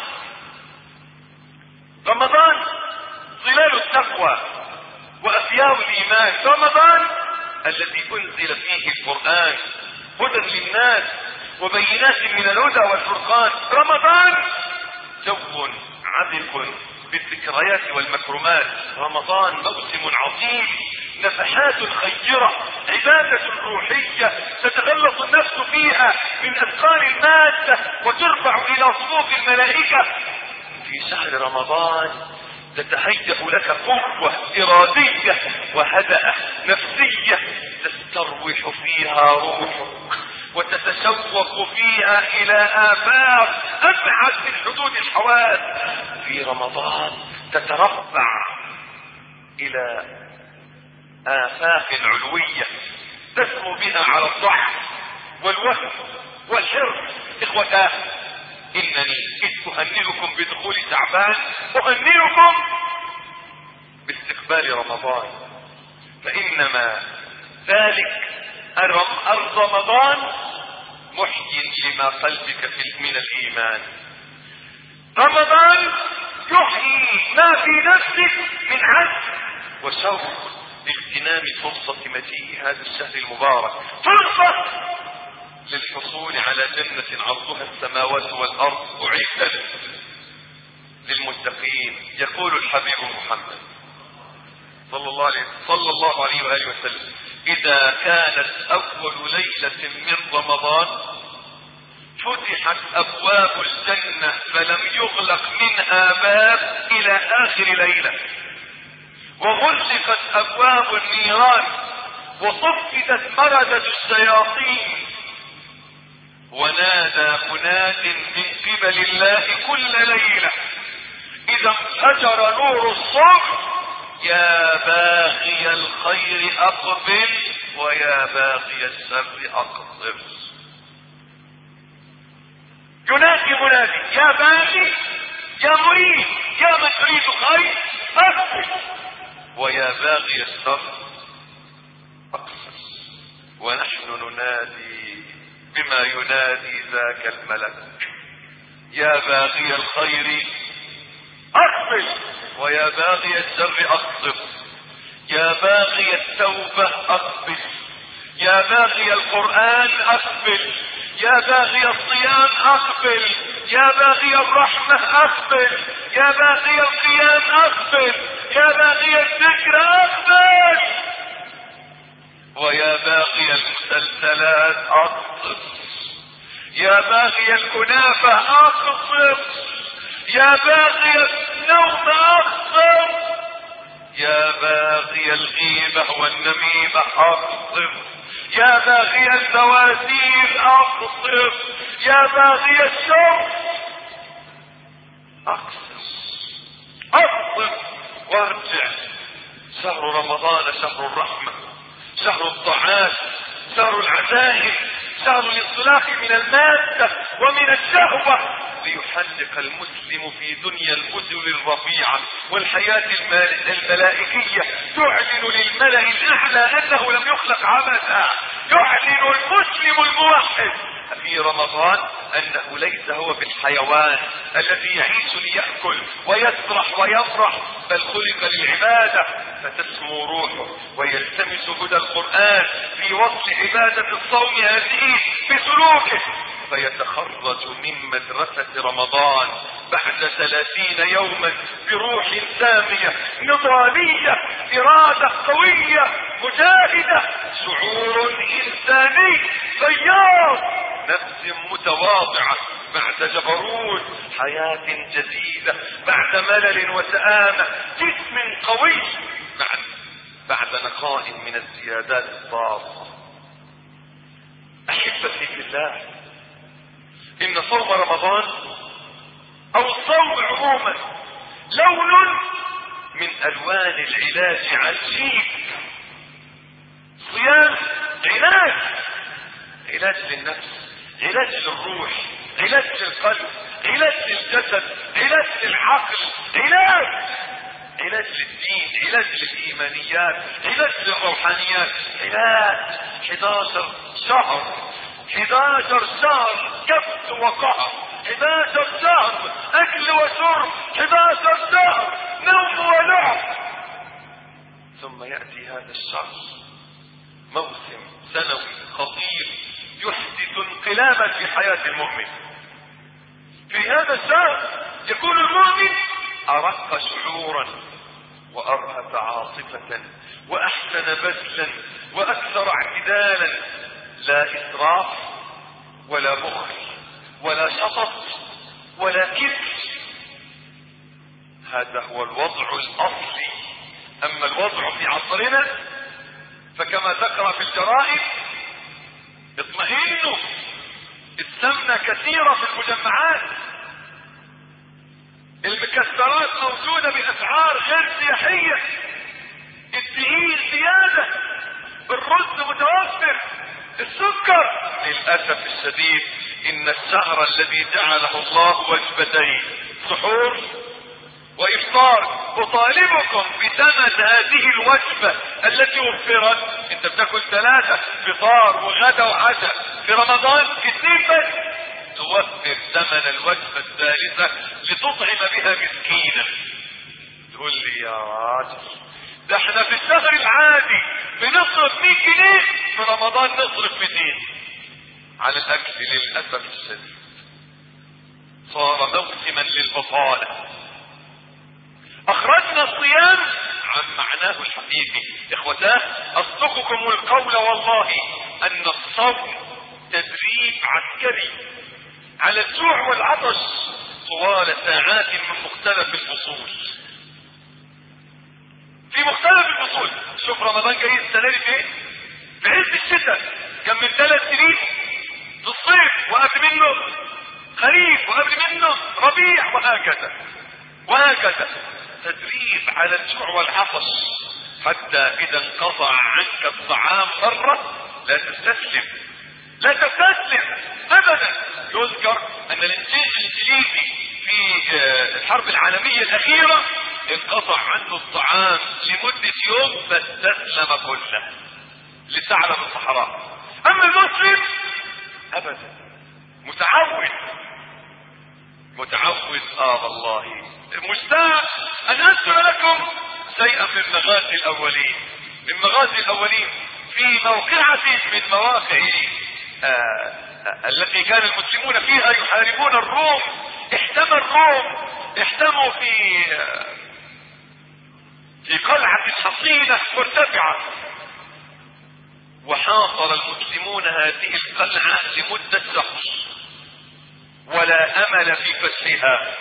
رمضان ظلال التقوى وأثياب الإيمان. رمضان الذي أنزل فيه القرآن هدى للناس وبينات من الهدى والفرقان. رمضان جو عذب بالذكريات والمكرمات. رمضان موسم عظيم نفحات خيرة، عبادة روحية تتغلط النفس فيها من اثقال المادة وترفع الى صفوف الملائكة. في شهر رمضان تتهيأ لك قوة ارادية وهدأة نفسية تستروح فيها روحك وتتشوق فيها الى افاق ابعد من حدود الحواس. في رمضان تترفع الى آفاق علوية تسمو بها على الضعف والوهم والحرص. إخوتاه، إنني إذ أهنئكم بدخول شعبان أهنئكم باستقبال رمضان، فإنما ذلك الرمضان محيي لما قلبك من الإيمان. رمضان يحيي ما في نفسك من عزم وشوق لاغتنام فرصة مجيء هذا الشهر المبارك، فرصة للحصول على جنة عرضها السماوات والأرض أعدت للمتقين. يقول الحبيب محمد صلى الله عليه صلى الله عليه وآله وسلم: إذا كانت أول ليلة من رمضان فتحت أبواب الجنة فلم يغلق منها باب إلى آخر ليلة، وغلقت ابواب النيران وصفدت مردة الشياطين، ونادى مناد من قبل الله كل ليلة اذا انفجر نور الصبح: يا باغي الخير اقبل ويا باغي الشر اقصر. ينادي منادي: يا باغي، يا مريد، يا من تريد خير اقبل، ويا باغي الشر اقصر. ونحن ننادي بما ينادي ذاك الملك: يا باغي الخير اقبل ويا باغي الشر اقصر، يا باغي التوبة اقبل، يا باغي القرآن اقبل، يا باغي الصيام اقبل، يا باغي الرحمة اقبل، يا باغي القيام اقبل، يا باغي الذكر اقبل، ويا باغي المسلسلات اقصر، يا باغي الكنافة اقصر، يا باغي النوم اقصر، يا باغي الغيبة والنميمة اقصر، يا باغي البواسير اقصر، يا باغي الشر اقصر اقصر وارجع. شهر رمضان شهر الرحمة، شهر الطاعات، شهر العزائم، شهر الانطلاق من المادة ومن الشهوة ليحلق المسلم في دنيا البذل الرفيعة والحياة الملائكية، تعلن للملأ الأعلى أنه لم يخلق عبثا. يعلن المسلم الموحد في رمضان أنه ليس هو بالحيوان الذي يعيش ليأكل ويسرح ويفرح، بل خلق للعبادة، فتسمو روحه ويلتمس هدى القرآن في وصل عبادة الصوم هذه بسلوكه، فيتخرج من مدرسة رمضان بعد ثلاثين يوما بروح سامية نضالية، إرادة قوية مجاهدة، شعور إنساني غيار، نفس متواضعة بعد جبروت، حياة جديدة بعد ملل وسآمة، جسم قوي بعد بعد نقاء من الزيادات الضارة. أحبتي في الله، إن صوم رمضان أو الصوم عموما لون من ألوان العلاج عجيب. صيام علاج، علاج للنفس، علاج للروح، علاج للقلب، علاج للجسد، علاج للعقل، علاج علاج للدين، علاج للإيمانيات، علاج للروحانيات، علاج. حداشر شهر، حداشر شهر كبت وقهر، حداشر شهر أكل وشرب، حداشر شهر نوم ولعب، ثم يأتي هذا الشهر موسم سنوي خطير يحدث انقلابا في حياة المؤمن. في هذا الشهر يكون المؤمن أرق شعورا، وأرهف عاصفة وأحسن بذلا وأكثر اعتدالا، لا إسراف ولا بخل ولا شطط ولا كبر. هذا هو الوضع الأصلي. أما الوضع في عصرنا فكما تقرأ في الجرائد اطمئنوا، السمنة كثيرة في المجمعات، المكسرات موجودة بأسعار غير سياحية، الدقيق زيادة، الرز متوفر، السكر. للأسف الشديد إن الشهر الذي جعله الله وجبتين سحور وإفطار أطالبكم بثمن هذه الوجبة التي وفرت. انت بتاكل ثلاثة، فطار وغدا وعشاء، في رمضان اثنين بس، توفر ثمن الوجبة الثالثة لتطعم بها مسكينا. تقول لي يا راجل ده احنا في الشهر العادي بنصرف مية جنيه، في رمضان نصرف مئتين على الاكل. للأسف الشديد صار موسما للبطالة. اخرجنا الصيام عن معناه الحقيقي. اخوتاه اصدقكم القول والله ان الصوم تدريب عسكري على الجوع والعطش طوال ساعات من مختلف الفصول. في مختلف الفصول. شوف رمضان جاي السنه دي فين؟ في عز الشتاء، كان من ثلاث سنين في الصيف، وقبل منه خريف، وقبل منه ربيع، وهكذا وهكذا. تدريب على الجوع والعطش حتى اذا انقطع عنك الطعام مرة لا تستسلم، لا تستسلم ابدا. يذكر ان الجيش الانجليزي في الحرب العالمية الاخيرة انقطع عنه الطعام لمدة يوم فاستسلم كله لثعلب الصحراء. اما المسلم ابدا، متعود متعود اه والله مشتاق ان اذكر لكم شيئا من مغازي الاولين من مغازي الاولين في موقعة من مواقع آه التي كان المسلمون فيها يحاربون الروم. احتمى الروم احتموا في آه في قلعة حصينة مرتفعة، وحاصر المسلمون هذه القلعة لمدة شهر ولا امل في فتحها.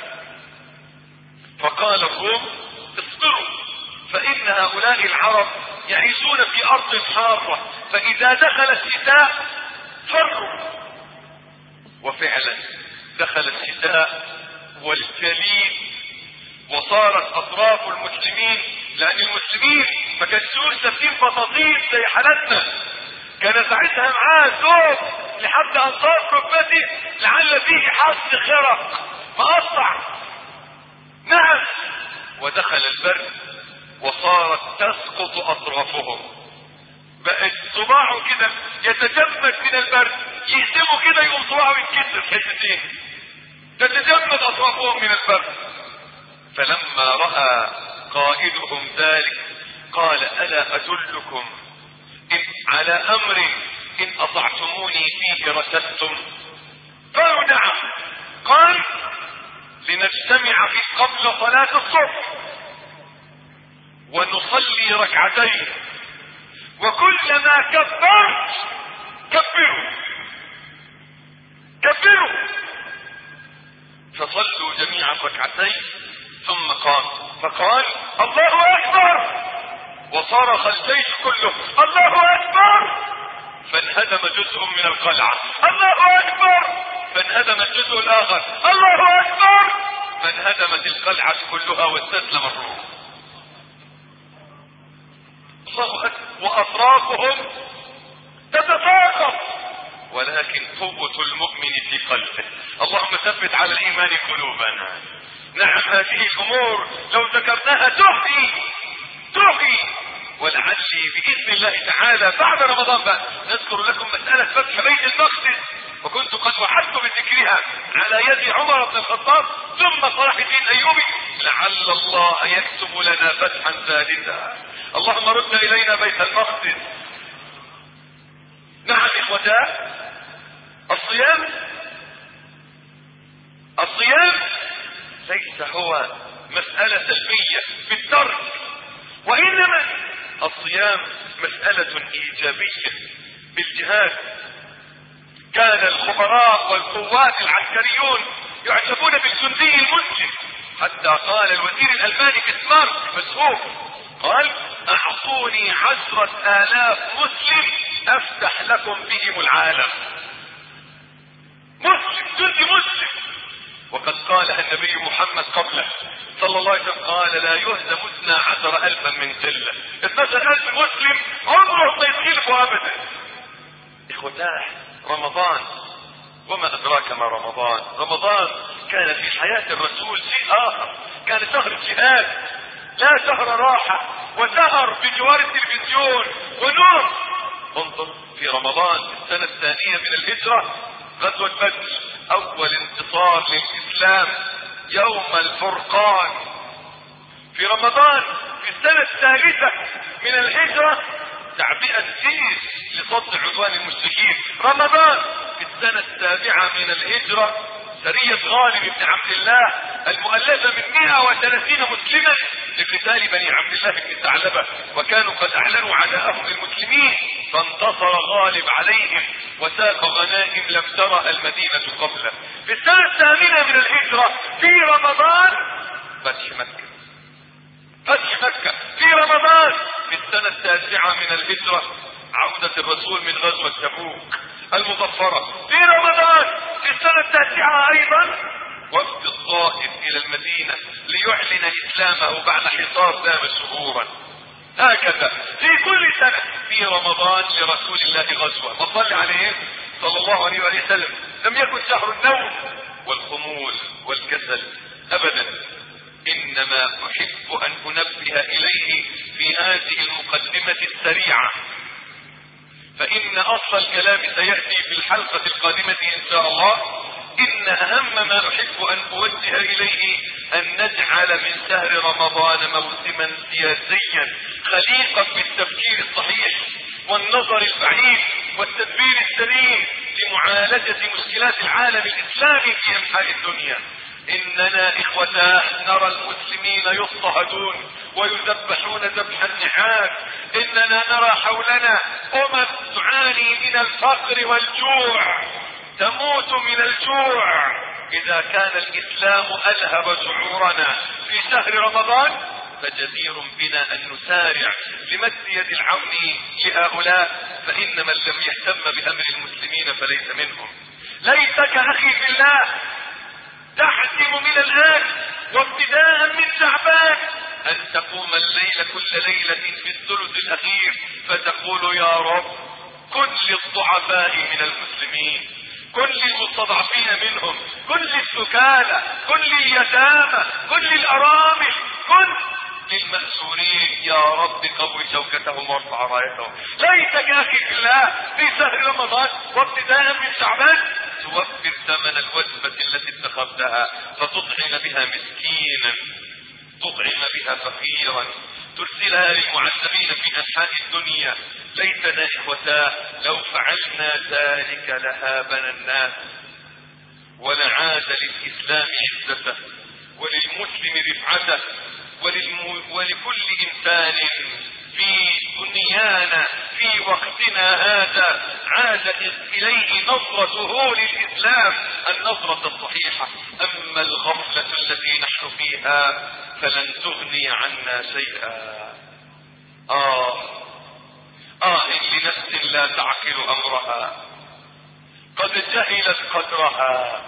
فقال الروم اصبروا فان هؤلاء العرب يعيشون في ارض حارة، فاذا دخل الشتاء فروا. وفعلا دخل الشتاء والجليد وصارت اطراف المسلمين، لان المسلمين ما كانوش سابين بطاطين زي حالتنا، كان ساعتها معاه ثوب لحد انصاف ركبته لعل فيه حص خرق فقطع. نعم. ودخل البرد وصارت تسقط اطرافهم، بقت صباعه كده يتجمد من البرد، يهدموا كده يقوم صباعه يتكسر حتتين، تتجمد اطرافهم من البرد. فلما راى قائدهم ذلك قال الا ادلكم إن على امر ان اطعتموني فيه رشدتم؟ قالوا نعم. قال لنجتمع في قبل صلاة الصبح ونصلي ركعتين، وكلما كبرت كبروا كبروا. فصلوا جميعا ركعتين ثم قام فقال الله اكبر، وصرخ الجيش كله الله اكبر، فانهدم جزء من القلعة. الله اكبر، فانهدم الجزء الاخر. الله اكبر، فانهدمت القلعة كلها واستسلم الروم. الله اكبر. واطرافهم تتساقط، ولكن قوة المؤمن في قلبه. اللهم ثبت على الايمان قلوبنا. نعم هذه الامور لو ذكرناها تحيي تحيي، ولعلي باذن الله تعالى بعد رمضان بقى نذكر لكم مسألة فتح بيت المقدس، وكنت قد وعدت بذكرها على يد عمر بن الخطاب ثم صلاح الدين الايوبي، لعل الله يكتب لنا فتحا ثالثا. اللهم رد الينا بيت المقدس. نعم اخوتاه، الصيام الصيام ليس هو مسألة سلبية بالترك، وإنما الصيام مسألة إيجابية بالجهاد. كان الخبراء والقوات العسكريون يعجبون بالجندي المسلم، حتى قال الوزير الألماني كسمار مسهوب قال: أعطوني عشرة آلاف مسلم أفتح لكم بهم العالم. مسلم، جندي مسلم. وقد قالها النبي محمد قبله صلى الله عليه وسلم، قال: لا يهزم اثنا عشر ألفا من قلة. اثناشر ألف مسلم عمره ما يتخلفوا أبدا. إخوتاه، رمضان، وما أدراك ما رمضان. رمضان كان في حياة الرسول شيء آخر، كان شهر الجهاد، لا شهر راحة وسهر بجوار التلفزيون ونوم. انظر في رمضان السنة الثانية من الهجرة، غزوة بدر، أول انتصار للإسلام يوم الفرقان. في رمضان في السنة الثالثة من الهجرة تعبئة جيش لصد عدوان المشركين. رمضان في السنة السابعة من الهجرة سرية غالب بن عبد الله المؤلفة من مئة وثلاثين مسلما لقتال بني عبد الله بن ثعلبة، وكانوا قد اعلنوا عداءهم للمسلمين، فانتصر غالب عليهم وساق غنائم لم ترى المدينة قبله. في السنة الثامنة من الهجرة في رمضان فتح مكة. فتح مكة في رمضان. في السنة التاسعة من الهجرة عودة الرسول من غزوة تبوك المظفرة. في رمضان في السنة التاسعة ايضا وفد الطائف الى المدينة ليعلن اسلامه بعد حصار دام شهورا. هكذا في كل سنة في رمضان لرسول الله غزوة، وصلى عليه صلى الله عليه وسلم. لم يكن شهر النوم والخمول والكسل ابدا، انما احب ان انبه اليه في هذه المقدمة السريعة، فان اصل الكلام سيأتي في الحلقة القادمة ان شاء الله. ان اهم ما احب ان اوجه اليه ان نجعل من شهر رمضان موسما سياسيا خليقا بالتفكير الصحيح والنظر البعيد والتدبير السليم لمعالجة مشكلات العالم الاسلامي في انحاء الدنيا. اننا اخوتاه نرى المسلمين يضطهدون ويذبحون ذبح النحاس. اننا نرى حولنا امم تعاني من الفقر والجوع، تموت من الجوع. اذا كان الاسلام الهب شعورنا في شهر رمضان فجدير بنا ان نسارع لمد يد العون لهؤلاء، فان من لم يهتم بامر المسلمين فليس منهم. ليتك اخي في الله تحتم من الآن وابتداء من شعبان أن تقوم الليل كل ليلة في الثلث الأخير فتقول: يا رب كن للضعفاء من المسلمين، كن للمستضعفين منهم، كن للسكالى، كن لليتامى، كن للأرامل، كن للمأسورين. يا رب قوي شوكتهم وارفع رايتهم. ليتك أخي في الله في شهر رمضان وابتداء من شعبان توفر ثمن الوجبة التي اتخذتها فتطعم بها مسكينا، تطعم بها فقيرا، ترسلها للمعذبين في انحاء الدنيا. ليتنا اخوتاه لو فعلنا ذلك لهابنا الناس ولعاد للاسلام عزته وللمسلم رفعته وللم... ولكل انسان في دنيانا في وقتنا هذا عادت اليه نظرته للاسلام النظرة الصحيحة. اما الغفلة التي نحن فيها فلن تغني عنا شيئا. اه اه لنفس لا تعقل امرها قد جهلت قدرها.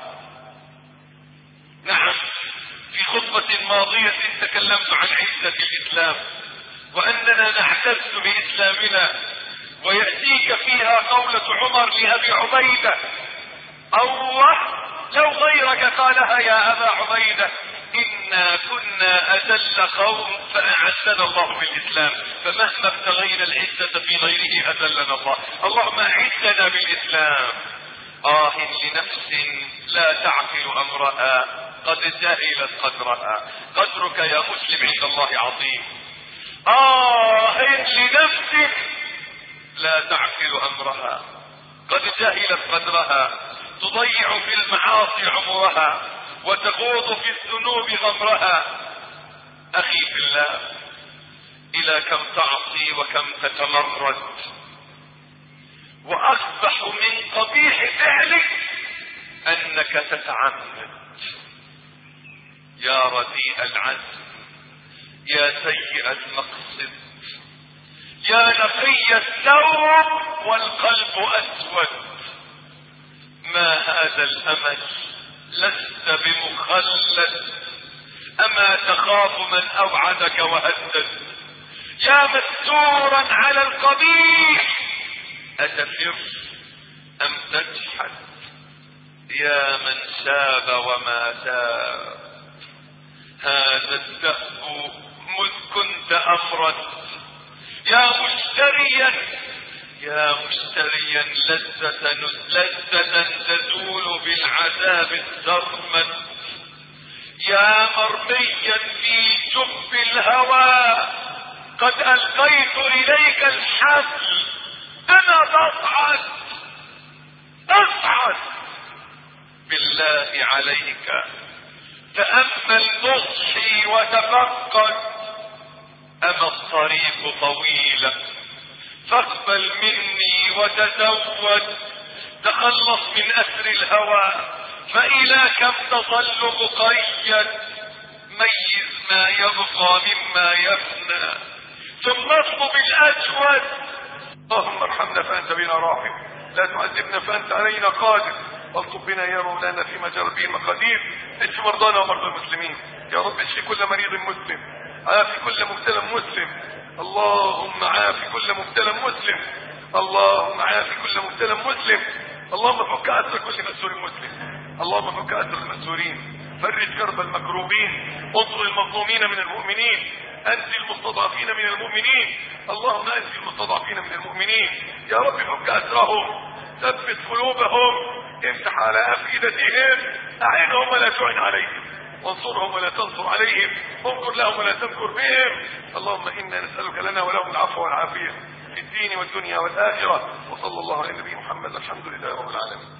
نعم، في خطبة ماضية تكلمت عن عزة الاسلام واننا نعتز باسلامنا، ويأتيك فيها قولة عمر لأبي عبيدة: الله لو غيرك قالها يا أبا عبيدة، إنا كنا أذل قوم فأعزنا الله بالإسلام، فمهما ابتغينا العزة في غيره أذلنا الله. اللهم أعزنا بالإسلام. آه لنفس لا تعقل أمرها قد جهلت قدرها. قدرك يا مسلم عند الله عظيم. آه لنفس لا تعقل امرها قد جهلت قدرها، تضيع في المعاصي عمرها وتخوض في الذنوب غمرها. اخي في الله، الى كم تعصي وكم تتمرد. واقبح من قبيح فعلك انك تتعمد. يا رديء العزم، يا سيء المقصد، يا نقي الثوب والقلب اسود. ما هذا الامل؟ لست بمخلد. اما تخاف من اوعدك وهدد؟ يا مستورا على القبيح، اتفر ام تجحد؟ يا من ساب وما تاب. هذا الدهر مذ كنت امرا. يا مشتريا يا مشتريا لذة لذة تزول بالعذاب السرمد. يا مرميا في جب الهوى، قد القيت اليك الحبل. انا تصعد تصعد بالله عليك. تأمل نصحي وتفقد. اما الطريق طويلة فاقبل مني وتزود. تخلص من اسر الهوى، فإلى كم تظل مقيد. ميز ما يبقى مما يفنى، ثم اطلب الاجود. اللهم ارحمنا فانت بنا راحم، لا تعذبنا فانت علينا قادر. والطب بنا يا مولانا فيما جرت به المقادير. اشف مرضانا ومرضى المسلمين يا رب. اشف كل مريض مسلم، عافي كل مبتلى مسلم. اللهم عافي كل مبتلى مسلم. اللهم عافي كل مبتلى مسلم. اللهم فك اسر كل مسور مسلم. اللهم فك اسر المسورين، فرج كرب المكروبين، انصر المظلومين من المؤمنين، انزل المستضعفين من المؤمنين. اللهم انزل المستضعفين من المؤمنين يا رب. فك اسرهم، ثبت قلوبهم، امسح على افئدتهم، اعنهم ولا تعن عليهم، وانصرهم ولا تنصر عليهم، انكر لهم ولا تنكر بهم. اللهم انا نسألك لنا ولهم العفو والعافية في الدين والدنيا والآخرة. وصلى الله على النبي محمد. الحمد لله رب العالمين.